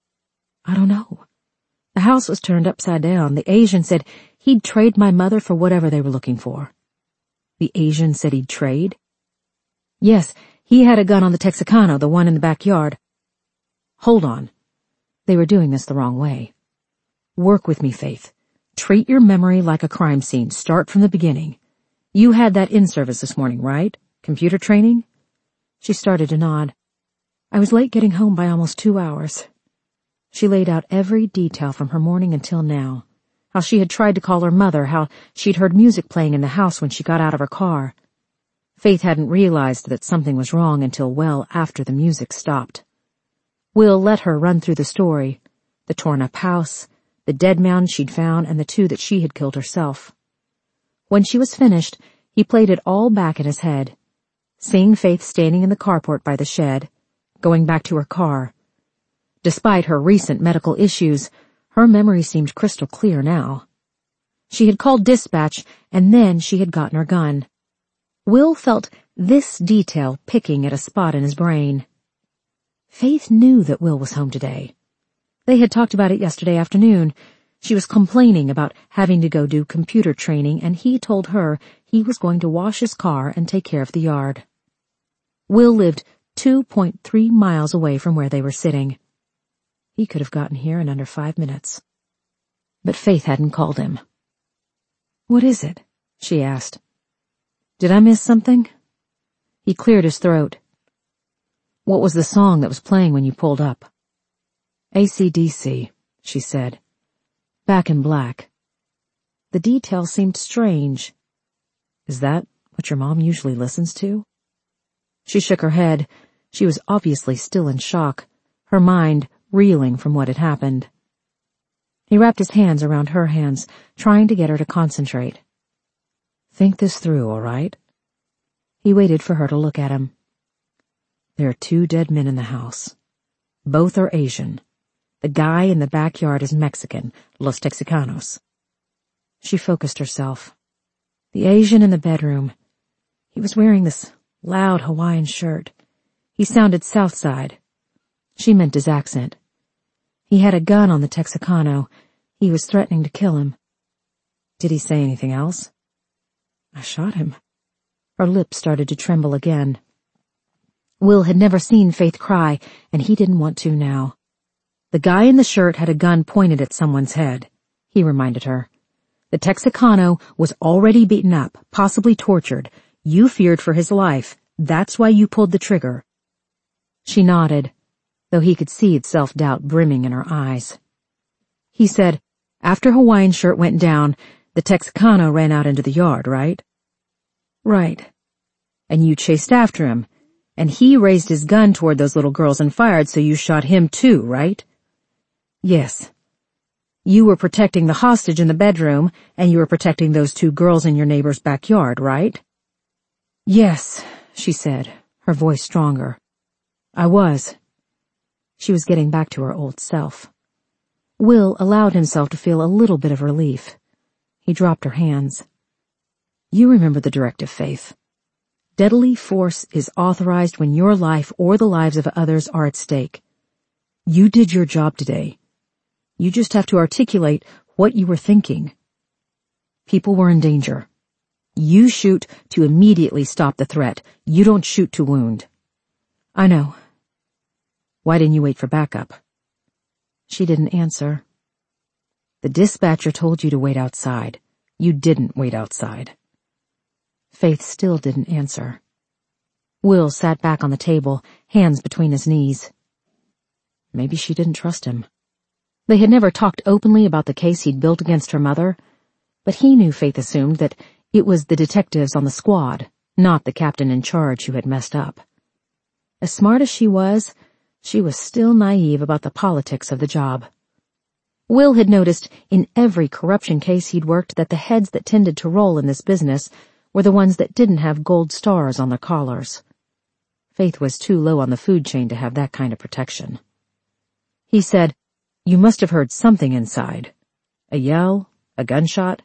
I don't know. The house was turned upside down. The Asian said he'd trade my mother for whatever they were looking for. The Asian said he'd trade? Yes, he had a gun on the Texacano, the one in the backyard. Hold on. They were doing this the wrong way. Work with me, Faith. Treat your memory like a crime scene. Start from the beginning. You had that in-service this morning, right? Computer training? She started to nod. I was late getting home by almost 2 hours. She laid out every detail from her morning until now. How she had tried to call her mother, how she'd heard music playing in the house when she got out of her car. Faith hadn't realized that something was wrong until well after the music stopped. Will let her run through the story, the torn-up house, the dead mound she'd found, and the 2 that she had killed herself. When she was finished, he played it all back in his head, seeing Faith standing in the carport by the shed, going back to her car. Despite her recent medical issues, her memory seemed crystal clear now. She had called dispatch, and then she had gotten her gun. Will felt this detail picking at a spot in his brain. Faith knew that Will was home today. They had talked about it yesterday afternoon. She was complaining about having to go do computer training, and he told her he was going to wash his car and take care of the yard. Will lived 2.3 miles away from where they were sitting. He could have gotten here in under 5 minutes. But Faith hadn't called him. What is it? She asked. Did I miss something? He cleared his throat. What was the song that was playing when you pulled up? AC/DC, she said. Back in Black. The detail seemed strange. Is that what your mom usually listens to? She shook her head. She was obviously still in shock, her mind reeling from what had happened. He wrapped his hands around her hands, trying to get her to concentrate. Think this through, all right? He waited for her to look at him. There are 2 dead men in the house. Both are Asian. The guy in the backyard is Mexican, Los Texacanos. She focused herself. The Asian in the bedroom. He was wearing this loud Hawaiian shirt. He sounded South Side. She meant his accent. He had a gun on the Texacano. He was threatening to kill him. Did he say anything else? I shot him. Her lips started to tremble again. Will had never seen Faith cry, and he didn't want to now. The guy in the shirt had a gun pointed at someone's head, he reminded her. The Texicano was already beaten up, possibly tortured. You feared for his life. That's why you pulled the trigger. She nodded, though he could see the self-doubt brimming in her eyes. He said, after Hawaiian Shirt went down, the Texicano ran out into the yard, right? Right. And you chased after him, and he raised his gun toward those little girls and fired, so you shot him too, right? Yes. You were protecting the hostage in the bedroom, and you were protecting those two girls in your neighbor's backyard, right? Yes, she said, her voice stronger. I was. She was getting back to her old self. Will allowed himself to feel a little bit of relief. He dropped her hands. You remember the directive, Faith. Deadly force is authorized when your life or the lives of others are at stake. You did your job today. You just have to articulate what you were thinking. People were in danger. You shoot to immediately stop the threat. You don't shoot to wound. I know. Why didn't you wait for backup? She didn't answer. The dispatcher told you to wait outside. You didn't wait outside. Faith still didn't answer. Will sat back on the table, hands between his knees. Maybe she didn't trust him. They had never talked openly about the case he'd built against her mother, but he knew Faith assumed that it was the detectives on the squad, not the captain in charge who had messed up. As smart as she was still naive about the politics of the job. Will had noticed in every corruption case he'd worked that the heads that tended to roll in this business were the ones that didn't have gold stars on their collars. Faith was too low on the food chain to have that kind of protection. He said, You must have heard something inside. A yell? A gunshot?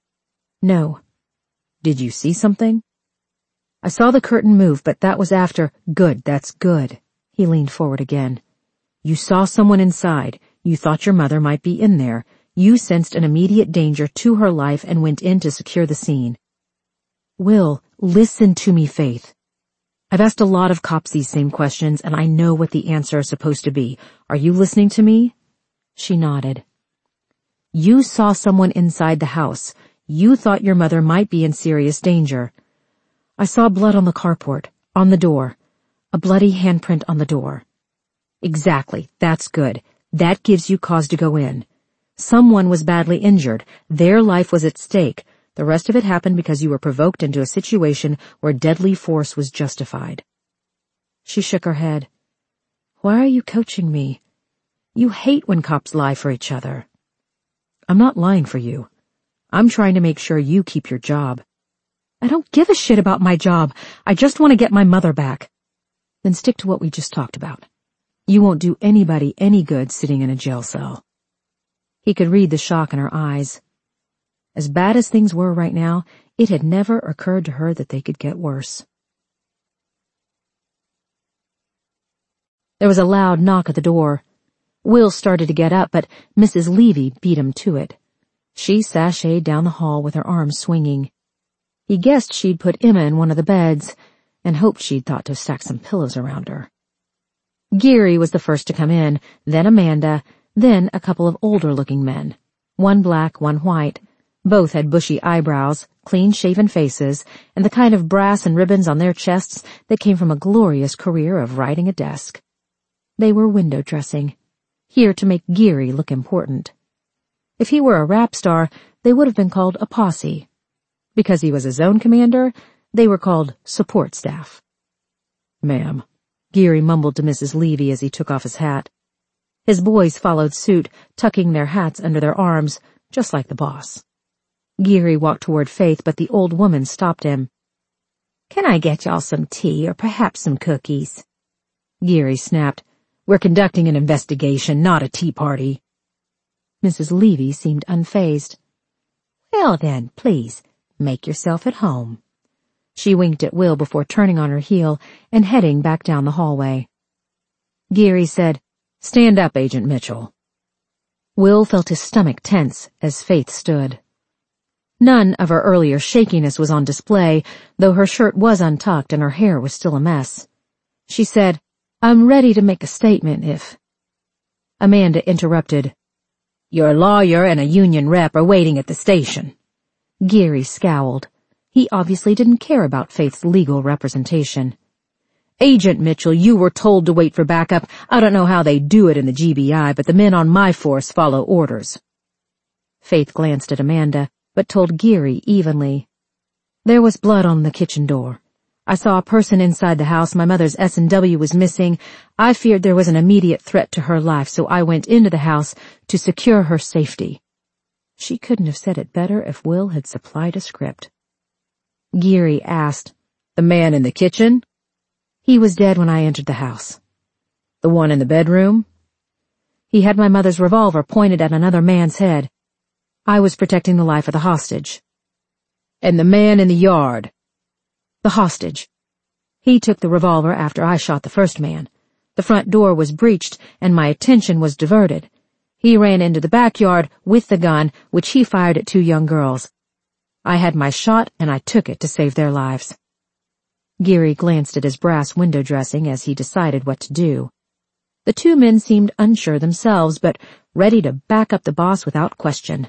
No. Did you see something? I saw the curtain move, but that was after. Good, that's good. He leaned forward again. You saw someone inside. You thought your mother might be in there. You sensed an immediate danger to her life and went in to secure the scene. Will, listen to me, Faith. I've asked a lot of cops these same questions, and I know what the answer is supposed to be. Are you listening to me? She nodded. You saw someone inside the house. You thought your mother might be in serious danger. I saw blood on the carport, on the door. A bloody handprint on the door. Exactly, that's good. That gives you cause to go in. Someone was badly injured. Their life was at stake. The rest of it happened because you were provoked into a situation where deadly force was justified. She shook her head. Why are you coaching me? You hate when cops lie for each other. I'm not lying for you. I'm trying to make sure you keep your job. I don't give a shit about my job. I just want to get my mother back. Then stick to what we just talked about. You won't do anybody any good sitting in a jail cell. He could read the shock in her eyes. As bad as things were right now, it had never occurred to her that they could get worse. There was a loud knock at the door. Will started to get up, but Mrs. Levy beat him to it. She sashayed down the hall with her arms swinging. He guessed she'd put Emma in one of the beds, and hoped she'd thought to stack some pillows around her. Geary was the first to come in, then Amanda, then a couple of older-looking men. One black, one white. Both had bushy eyebrows, clean-shaven faces, and the kind of brass and ribbons on their chests that came from a glorious career of riding a desk. They were window dressing, here to make Geary look important. If he were a rap star, they would have been called a posse. Because he was a zone commander, they were called support staff. Ma'am, Geary mumbled to Mrs. Levy as he took off his hat. His boys followed suit, tucking their hats under their arms, just like the boss. Geary walked toward Faith, but the old woman stopped him. Can I get y'all some tea or perhaps some cookies? Geary snapped. We're conducting an investigation, not a tea party. Mrs. Levy seemed unfazed. Well then, please, make yourself at home. She winked at Will before turning on her heel and heading back down the hallway. Geary said, Stand up, Agent Mitchell. Will felt his stomach tense as Faith stood. None of her earlier shakiness was on display, though her shirt was untucked and her hair was still a mess. She said, I'm ready to make a statement if... Amanda interrupted. Your lawyer and a union rep are waiting at the station. Geary scowled. He obviously didn't care about Faith's legal representation. Agent Mitchell, you were told to wait for backup. I don't know how they do it in the GBI, but the men on my force follow orders. Faith glanced at Amanda, but told Geary evenly. There was blood on the kitchen door. I saw a person inside the house. My mother's S&W was missing. I feared there was an immediate threat to her life, so I went into the house to secure her safety. She couldn't have said it better if Will had supplied a script. Geary asked, The man in the kitchen? He was dead when I entered the house. The one in the bedroom? He had my mother's revolver pointed at another man's head. I was protecting the life of the hostage. And the man in the yard? The hostage. He took the revolver after I shot the first man. The front door was breached and my attention was diverted. He ran into the backyard with the gun, which he fired at 2 young girls. I had my shot and I took it to save their lives. Geary glanced at his brass window dressing as he decided what to do. The 2 men seemed unsure themselves, but ready to back up the boss without question.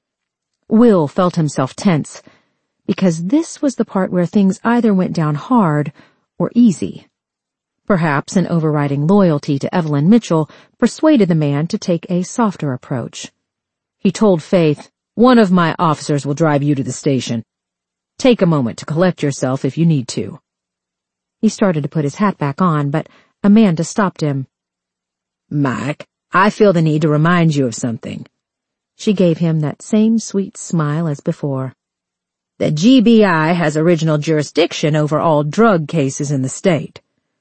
Will felt himself tense, because this was the part where things either went down hard or easy. Perhaps an overriding loyalty to Evelyn Mitchell persuaded the man to take a softer approach. He told Faith, One of my officers will drive you to the station. Take a moment to collect yourself if you need to. He started to put his hat back on, but Amanda stopped him. Mike, I feel the need to remind you of something. She gave him that same sweet smile as before. The GBI has original jurisdiction over all drug cases in the state.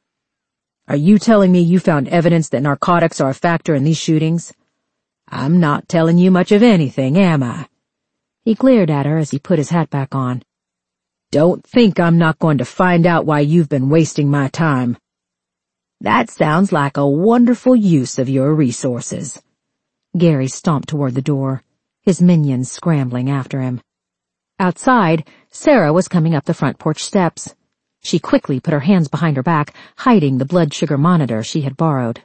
Are you telling me you found evidence that narcotics are a factor in these shootings? I'm not telling you much of anything, am I? He glared at her as he put his hat back on. Don't think I'm not going to find out why you've been wasting my time. That sounds like a wonderful use of your resources. Geary stomped toward the door, his minions scrambling after him. Outside, Sarah was coming up the front porch steps. She quickly put her hands behind her back, hiding the blood sugar monitor she had borrowed.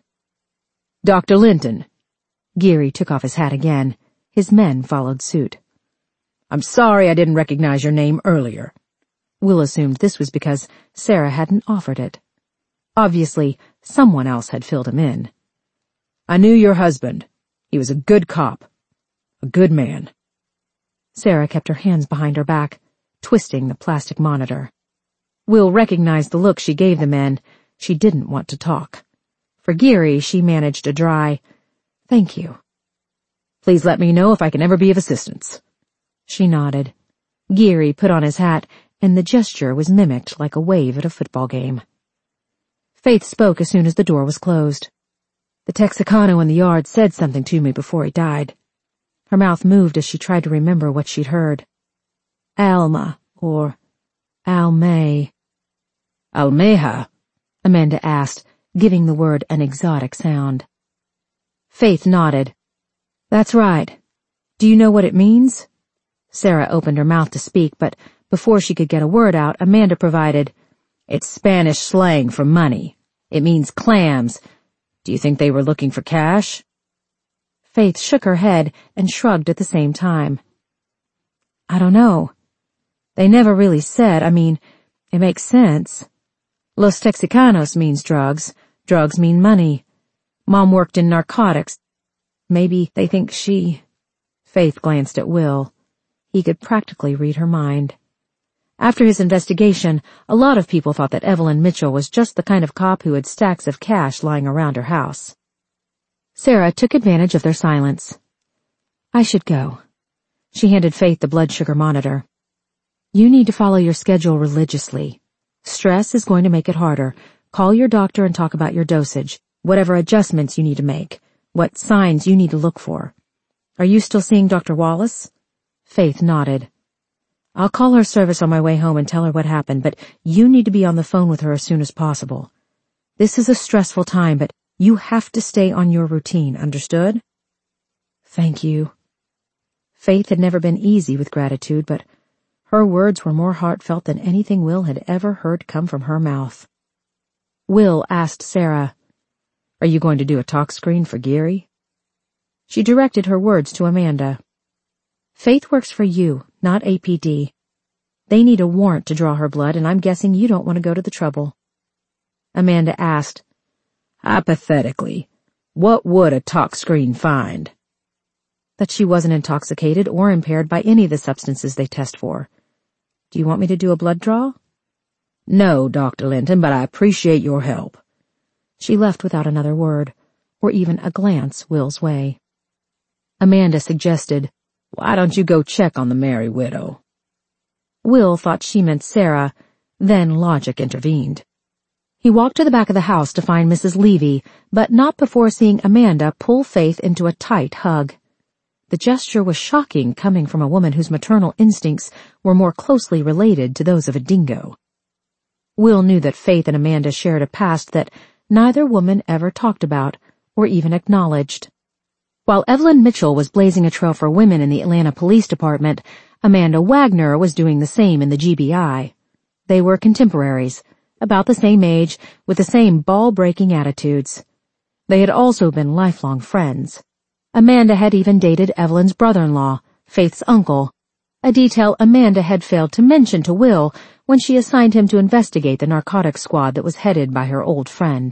Dr. Linton. Geary took off his hat again. His men followed suit. I'm sorry I didn't recognize your name earlier. Will assumed this was because Sarah hadn't offered it. Obviously, someone else had filled him in. I knew your husband. He was a good cop. A good man. Sarah kept her hands behind her back, twisting the plastic monitor. Will recognized the look she gave the men. She didn't want to talk. For Geary, she managed a dry, Thank you. Please let me know if I can ever be of assistance. She nodded. Geary put on his hat, and the gesture was mimicked like a wave at a football game. Faith spoke as soon as the door was closed. The Texicano in the yard said something to me before he died. Her mouth moved as she tried to remember what she'd heard. Alma, or Almay. Almeja? Amanda asked, giving the word an exotic sound. Faith nodded. That's right. Do you know what it means? Sarah opened her mouth to speak, but before she could get a word out, Amanda provided, It's Spanish slang for money. It means clams. Do you think they were looking for cash? Faith shook her head and shrugged at the same time. I don't know. They never really said. I mean, it makes sense. Los Texicanos means drugs. Drugs mean money. Mom worked in narcotics. Maybe they think she... Faith glanced at Will. He could practically read her mind. After his investigation, a lot of people thought that Evelyn Mitchell was just the kind of cop who had stacks of cash lying around her house. Sarah took advantage of their silence. I should go. She handed Faith the blood sugar monitor. You need to follow your schedule religiously. Stress is going to make it harder. Call your doctor and talk about your dosage, whatever adjustments you need to make, what signs you need to look for. Are you still seeing Dr. Wallace? Faith nodded. I'll call her service on my way home and tell her what happened, but you need to be on the phone with her as soon as possible. This is a stressful time, but you have to stay on your routine, understood? Thank you. Faith had never been easy with gratitude, but her words were more heartfelt than anything Will had ever heard come from her mouth. Will asked Sarah, Are you going to do a talk screen for Geary? She directed her words to Amanda. Faith works for you, not APD. They need a warrant to draw her blood, and I'm guessing you don't want to go to the trouble. Amanda asked, Hypothetically, what would a tox screen find? That she wasn't intoxicated or impaired by any of the substances they test for. Do you want me to do a blood draw? No, Dr. Linton, but I appreciate your help. She left without another word, or even a glance Will's way. Amanda suggested, Why don't you go check on the Merry Widow? Will thought she meant Sarah, then logic intervened. He walked to the back of the house to find Mrs. Levy, but not before seeing Amanda pull Faith into a tight hug. The gesture was shocking coming from a woman whose maternal instincts were more closely related to those of a dingo. Will knew that Faith and Amanda shared a past that neither woman ever talked about or even acknowledged. While Evelyn Mitchell was blazing a trail for women in the Atlanta Police Department, Amanda Wagner was doing the same in the GBI. They were contemporaries, about the same age, with the same ball-breaking attitudes. They had also been lifelong friends. Amanda had even dated Evelyn's brother-in-law, Faith's uncle, a detail Amanda had failed to mention to Will when she assigned him to investigate the narcotics squad that was headed by her old friend.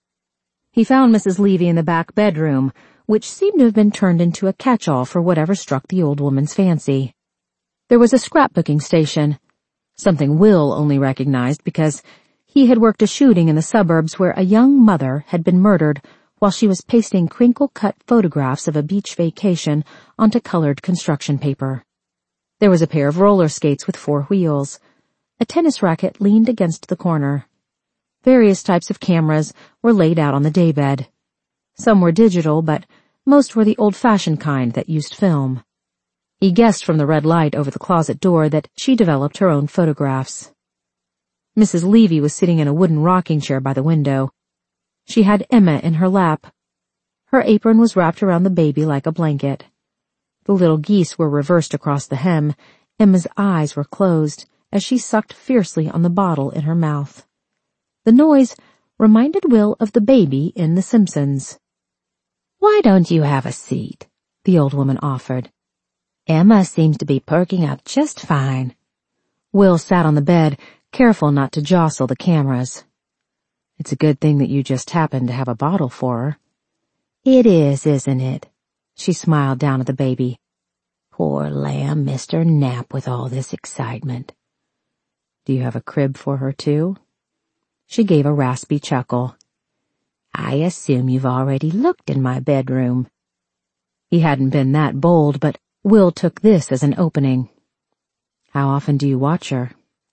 He found Mrs. Levy in the back bedroom, which seemed to have been turned into a catch-all for whatever struck the old woman's fancy. There was a scrapbooking station, something Will only recognized because he had worked a shooting in the suburbs where a young mother had been murdered while she was pasting crinkle-cut photographs of a beach vacation onto colored construction paper. There was a pair of roller skates with 4 wheels. A tennis racket leaned against the corner. Various types of cameras were laid out on the daybed. Some were digital, but most were the old-fashioned kind that used film. He guessed from the red light over the closet door that she developed her own photographs. Mrs. Levy was sitting in a wooden rocking chair by the window. She had Emma in her lap. Her apron was wrapped around the baby like a blanket. The little geese were reversed across the hem. Emma's eyes were closed as she sucked fiercely on the bottle in her mouth. The noise reminded Will of the baby in The Simpsons. "Why don't you have a seat?" the old woman offered. "Emma seems to be perking up just fine." Will sat on the bed, careful not to jostle the cameras. "It's a good thing that you just happened to have a bottle for her." "It is, isn't it?" She smiled down at the baby. "Poor lamb missed her nap with all this excitement." "Do you have a crib for her, too?" She gave a raspy chuckle. "I assume you've already looked in my bedroom." He hadn't been that bold, but Will took this as an opening. "How often do you watch her?"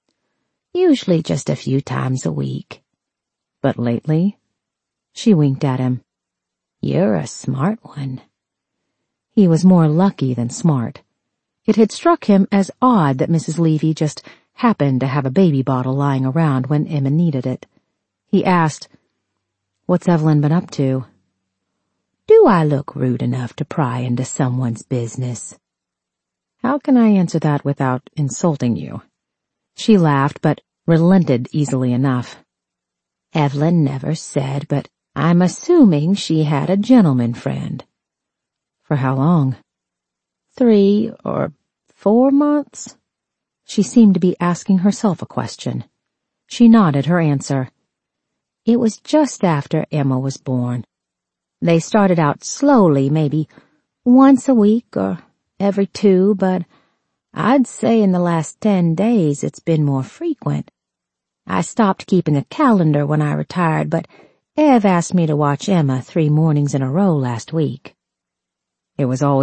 "Usually just a few times a week." "But lately?" She winked at him. "You're a smart one." He was more lucky than smart. It had struck him as odd that Mrs. Levy just happened to have a baby bottle lying around when Emma needed it. He asked, "What's Evelyn been up to?" "Do I look rude enough to pry into someone's business?" "How can I answer that without insulting you?" She laughed, but relented easily enough. "Evelyn never said, but I'm assuming she had a gentleman friend." "For how long?" 3 or 4 months. She seemed to be asking herself a question. She nodded her answer. "It was just after Emma was born. They started out slowly, maybe once a week or every 2, but I'd say in the last 10 days it's been more frequent. I stopped keeping a calendar when I retired, but Ev asked me to watch Emma 3 mornings in a row last week." "It was always